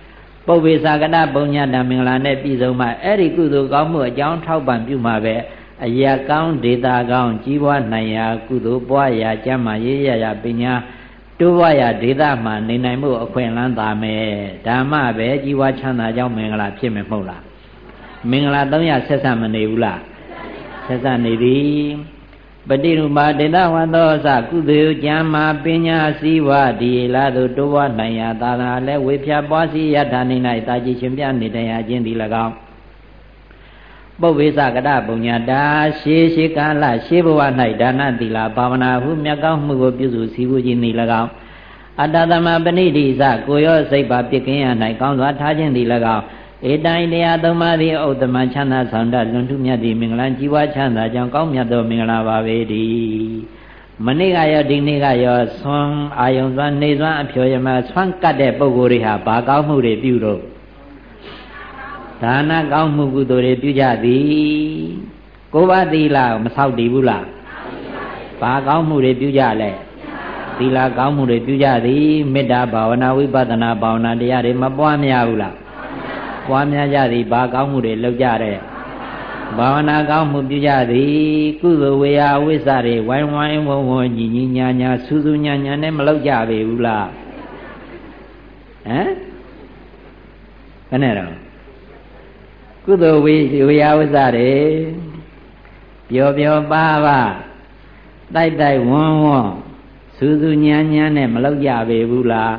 ပုဗ္ဗေသကတပုံညတာမင်္ဂလာနဲ့ပြည်စုံမှအဲ့ဒီကုသိုလ်ကောင်းမှုအကြောင်းထောက်ပံ့ပြုမှာပဲအရာကောင်းဒေတာကောင်းကြီးပွားနိုင်ရာကုသိုလ်ပွားရာကျမ်းမာရေးရပညာတိုးပွားရာဒေတာမှာနေနိုင်မှုအခွင့်အလမ်းသာမယ်ဓမ္မပဲကြီးပွားချမ်းသာကြောင်းမင်္ဂလာဖြစ်မယ်မဟုတ်လားမင်္ဂလာ300ဆက်ဆက်မနေဘူးလားဆက်ဆက်နေသည်ပฏิရူပဒေတာဝတ္တောသကုသိုလ်ကျမ်းမာပညာစည်းဝါဒီလာသို့တိုးပွားနိုင်ရာသာသနာလဲဝေဖြာပွားစည်းရထာနေ၌တာကြည်ရှင်ပြနေတရားခြင်းသည်၎င်းပုဗ္ဗေသကတပုံညာတာရှေးကာလရှေးဘဝ၌ဒါနသီလဘာဝနာဟုမြတ်ကောင်းမှုကိုပြုစုစည်းဝေးခြင်းသည်၎င်းအတ္တသမပဏိတိသကိုရောစိတ်ပါပြစ်ကင်းရ၌ကောင်းစွာထားခြင်းသည်၎င်းဧတိုင်တရားသုံးပါးသည်ဥတ္တမချမ်းသာဆောင်တတ်လွန်ထူးမြတ်သည့်မင်္ဂလာကြီးပွားချမ်းသာကြောင်းကောင်းမြတ်သောမင်္ဂလာပါပဲဒီမနေ့ကရောဒီနေ့ကရောဆွမ်းအာယုံစွမ်းနေစွမ်းအဖြော်ရမဆွမ်းကတ်တဲ့ပုဂ္ဂိုလ်တွေဟာဘာကောင်းမှုတွေပြုတော့ဒါနကောင်းမှုကုသိုလ်တွေပြုကြသည်ကိုယ်ပါသီလမဆောက်တည်ဘူးလားဘာကောင်းမှုတွေပြုကြလဲသီလကောင်းမှုတွေပြုကြသည်မေတ္တာဘာဝနာဝိပဿနာဘာဝနာတရားတွေမပွားများဘူးလားပွားများကြသည်ဘာကောင်းမှုတွေလုပ်ကြတဲ့ဘာဝနာကောင်းမှုပြုကြသည်ကုသိုလ်ဝေယဝိစ္စတွေဝိုင်းဝိုင်းဝုံဝုံညီညီညာညာစူးစူးညာညာနဲ့မလုပ်ကြပေဘူးလားဟမ်ဘယ်နဲ့တော့ကုသိုလ်ဝေယဝိစ္စတွေပျော်ပျော်ပါပါတိုက်တိုက်ဝန်းဝန်းစူးစူးညာညာနဲ့မလုပ်ကြပေဘူးလား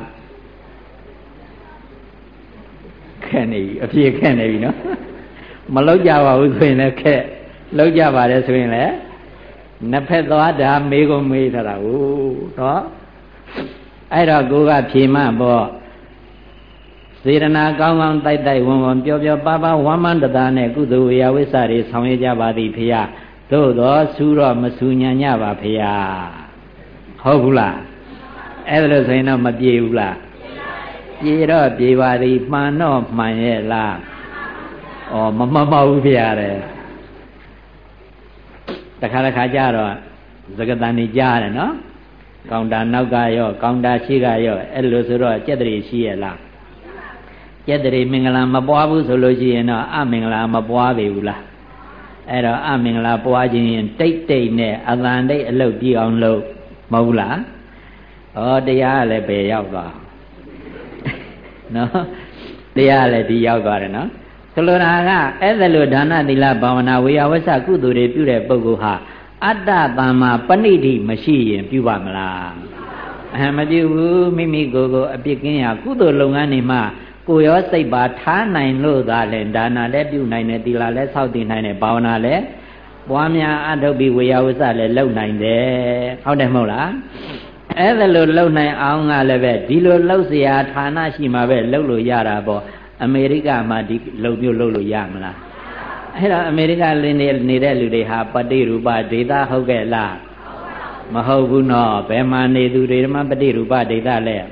ခက်နေပြီအပြေခက်နေပြီနော်မလောက်ကြပါဘူးဆိုရင်လည်းခက်လောက်ကြပါတယ်ဆိုရင်လည်းနှစ်ဖက်သွားတာမေးကုန်မေးထားတာဟုတ်နော်အဲ့တော့ကိုကဖြေမှပေါ့စေတနာကောင်းကောင်းတိုက်တိုက်ဝန်းဝန်းပျော်ပျော်ပါပါဝမ်းမန္တတာနဲ့ကုသိုလ်ဝေယဝိစ္စတွေဆောင်ရွက်ကြပါသည်ဖေယသို့တော်စူးတော့မစူညံ့ကြပါဖေယဟုတ်ဘူးလားအဲ့ဒါလို့ဆိုရင်တော့မပြေဘူးလားပြေတော့ပြေပါသည်မှန်တော့မှန်ရဲ့လားဩမမှန်ပါဘူးဖေရတယ်တခါကြတော့သကတန်နေကြားတယ်နော်ကောင်တာနောက်ကရောကောင်တာရှိကရောအဲ့လိုဆိုတော့ကြက်တရီရှိရဲ့လားကြက်တရီမင်္ဂလာမပွားဘူးဆိုလို့ရှိရင်တော့အမင်္ဂလာမပွားပေဘူးလားအဲ့တော့အမင်္ဂလာပွားခြင်းရင်တိတ်တိတ်နဲ့အတန်တိတ်အလုပ်ကြည့်အောင်လုပ်မဟုတ်လားဩတရားလည်းပဲရောက်သွားနော်တရားလည်းဒီရောက်သွားတယ်နော်ဆိုလိုတာကအဲ့ဒါလိုဒါနသီလဘာဝနာဝေယဝစ္စကုသိုလ်တွေပြုတဲ့ပုဂ္ဂိုလ်ဟာအတ္တတမ္မာပဏိတိမရှိရင်ပြုပါမလားမပြုဘူးမိမိကိုယ်ကိုအပြစ်ကင်းရာကုသိုလ်လုပ်ငန်းတွေမှာကိုယ်ရောစိတ်ပါထားနိုင်လို့သာလဲဒါနလည်းပြုနိုင်တယ်သီလလည်းဆောက်တည်နိုင်တယ်ဘာဝနာလည်းပွားများအထုတ်ပြီးဝေယဝစ္စလည်းလုပ်နိုင်တယ်ဟုတ်တယ်မဟုတ်လားအဲ့ဒါလိုလှုပ်နိုင်အောင်ကလည်းပဲဒီလိုလှုပ်เสียဌာနရှိမှာပဲလှုပ်လို့ရတာပေါ့အမေရိကမှာဒီလှုပ်မျိုးလှုပ်လို့ရမလားအဲ့တော့အမေရိကနေတဲ့လူတွေဟာပฏิရူပဒေတာဟုတ်ကဲ့လားမဟုတ်ဘူးနော်ဘယ်မှာနေသူတွေမှပฏิရူပဒေတာလဲ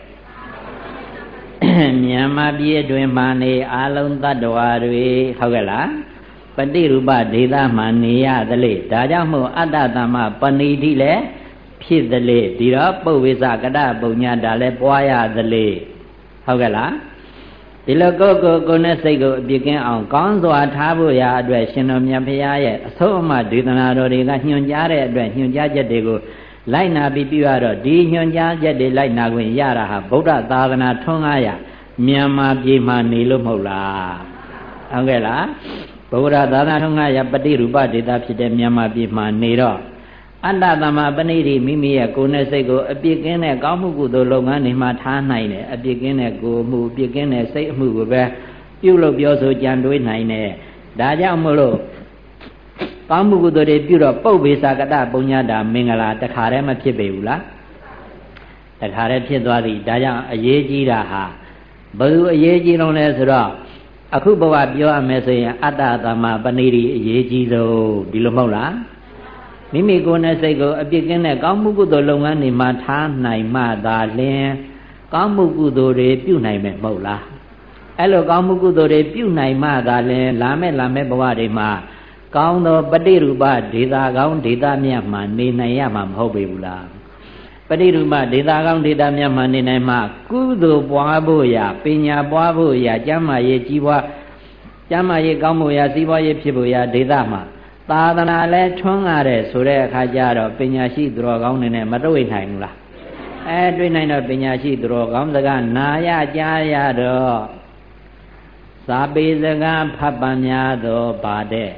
မြန်မာပြည်အတွင်းမှာနေအာလုံးတ attva တွေဟုတ်ကဲ့လားပฏิရူပဒေတာမှာနေရသလေဒါကြောင့်မို့အတ္တတမ္မပဏိတိလဲဖြစ်သလေဒီတော့ပုဗ္ဗေသကတပုံညာတာလဲပွားရသလေဟုတ်ကဲ့လားဒီလိုကိုယ်နဲ့စိတ်ကိုအပြစ်ကင်းအောင်ကောင်းစွာထားဖို့ရာအတွက်ရှင်တော်မြတ်ဖရာရဲ့အဆုံးအမဒေသနာတော်တွေကညွှန်ကြားတဲ့အတွက်ညွှန်ကြားချက်တွေကိုလိုက်နာပြီးပြုရတော့ဒီညွှန်ကြားချက်တွေလိုက်နာခွင့်ရတာဟာဗုဒ္ဓသာသနာထွန်းကားရမြန်မာပြည်မှာနေလို့မဟုတ်လားဟုတ်ကဲ့လားဗုဒ္ဓသာသနာထွန်းကားရပฏิရူပဒေသဖြစ်တဲ့မြန်မာပြည်မှာနေတော့အတ္တသမ္မာပဏိတိမိမိရဲ့ကိုယ်နဲ့စိတ်ကိုအပြစ်ကင်းတဲ့ကောင်းမှုကုသိုလ်လုပ်ငန်းတွေမှာထားနိုင်တယ်အပြစ်ကင်းတဲ့ကိုယ်မှုအပြစ်ကင်းတဲ့စိတ်အမှုကိုပဲပြုလုပ်ပြောဆိုကြံတွေးနိုင်တယ်ဒါကြောင့်မို့လို့ကောင်းမှုကုသိုလ်တွေပြုတော့ပုဗ္ဗေသကတပုံညာတာမင်္ဂလာတခါတည်းမဖြစ်ပေဘူးလားတခါတည်းဖြစ်သွားသည်ဒါကြောင့်အရေးကြီးတာဟာဘယ်လိုအရေးကြီးလုံးလဲဆိုတော့အခုဘဝပြောရမယ်ဆိုရင်အတ္တသမ္မာပဏိတိအရေးကြီးဆုံးဒီလိုမဟုတ်လားမိမိကိုယ်နဲ့စိတ်ကိုအပြစ်ကင်းတဲ့ကောင်းမှုကုသိုလ်လုပ်ငန်းတွေမှာထားနိုင်မှသာလျှင်ကောင်းမှုကုသိုလ်တွေပြုနိုင်မယ်မဟုတ်လားအဲ့လိုကောင်းမှုကုသိုလ်တွေပြုနိုင်မှသာလျှင်လာမဲ့ဘဝတွေမှာကောင်းသောပฏิရူပဒေတာကောင်းဒေတာမြတ်မှာနေနိုင်ရမှာမဟုတ်ပေဘူးလားပရိရူပဒေတာကောင်းဒေတာမြတ်မှနေနိုင်မှကုသိုလ်ပွားဖို့ရာပညာပွားဖို့ရာကျမ်းမာရေးကြီးပွားကျမ်းမာရေးကောင်းဖို့ရာစီးပွားရေးဖြစ်ဖို့ရာဒေတာမှာသာသနာလဲထွန်းကားတဲ့ဆိုတဲ့အခါကျတော့ပညာရှိသူတော်ကောင်းတွေနဲ့မတွေ့နိုင်ဘူးလားတွေ့နိုင်တော့ပညာရှိသူတော်ကောင်းစကားနာရကြားရတော့စာပေစကားဖတ်ပများသောပါတဲ့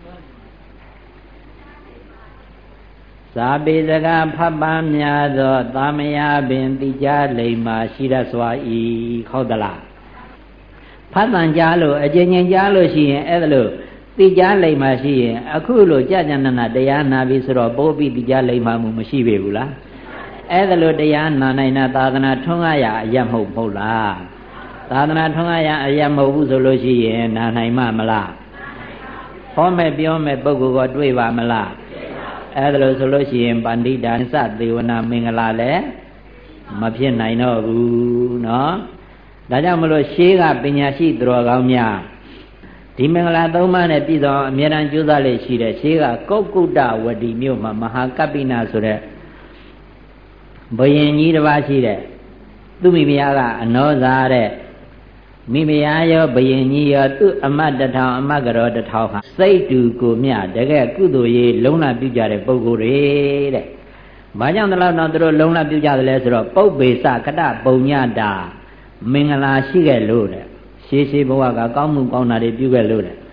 စာပေစကားဖတ်ပများသောသာမယပင်တိကြလိမ္မာရှိရစွာဤဟုတ်သလားဖတ်တန်ကြားလို့အကျဉ်းချင်းကြားလို့ရှိရင်အဲ့ဒါလို့တိကြလိမ္မာရှိရင်အခုလိုကြာကြာနာနာတရားနာပြီဆိုတော့ပိုးပြီးတိကြလိမ္မာမှုမရှိပေဘူးလားအဲ့ဒါလို့တရားနာနိုင်တာသာသနာထွန်းကားရအရက်မဟုတ်လားသာသနာထွန်းကားရအရက်မဟုတ်ဘူးဆိုလို့ရှိရင်နာနိုင်မှာမလားဟောမဲ့ပြောမဲ့ပုဂ္ဂိုလ်ကတွေ့ပါမလားအဲ့ဒါလို့ဆိုလို့ရှိရင်ပန္တိတာသသေဝနာမင်္ဂလာလည်းမဖြစ်နိုင်တော့ဘူးเนาะဒါကြောင့်မလို့ရှေးကပညာရှိသူတော်ကောင်းများဒီမင်္ဂလာ၃ပါးနဲ့ပြည်တော်အမြဲတမ်းကြိုးစားလေရှိတဲ့ရှေးကကုက္ကုတ္တဝတီမြို့မှာမဟာကပ္ပိနဆိုတဲ့ဘယင်ကြီးတစ်ပါးရှိတဲ့သူမိဖုရားကအနောဇာတဲ့မိဖုရားရောဘယင်ကြီးရောသူအမတ်တစ်ထောင်အမတ်ကတော်တစ်ထောင်ဟာစိတ်တူကိုမြတကယ်ကုသိုလ်ရေးလုံးလပြုကြတဲ့ပုဂ္ဂိုလ်တွေတဲ့။ဘာကြောင့်ဒီလောက်တော့သူတို့လုံးလပြုကြတယ်လဲဆိုတော့ပုပ္ပေစကတပုံညတာမင်္ဂလာရှိခဲ့လို့တဲ့။ရှေးရှေးဘဝကကောင်းမှုကောင်းတာတွေပြုခဲ့လို့တဲ့။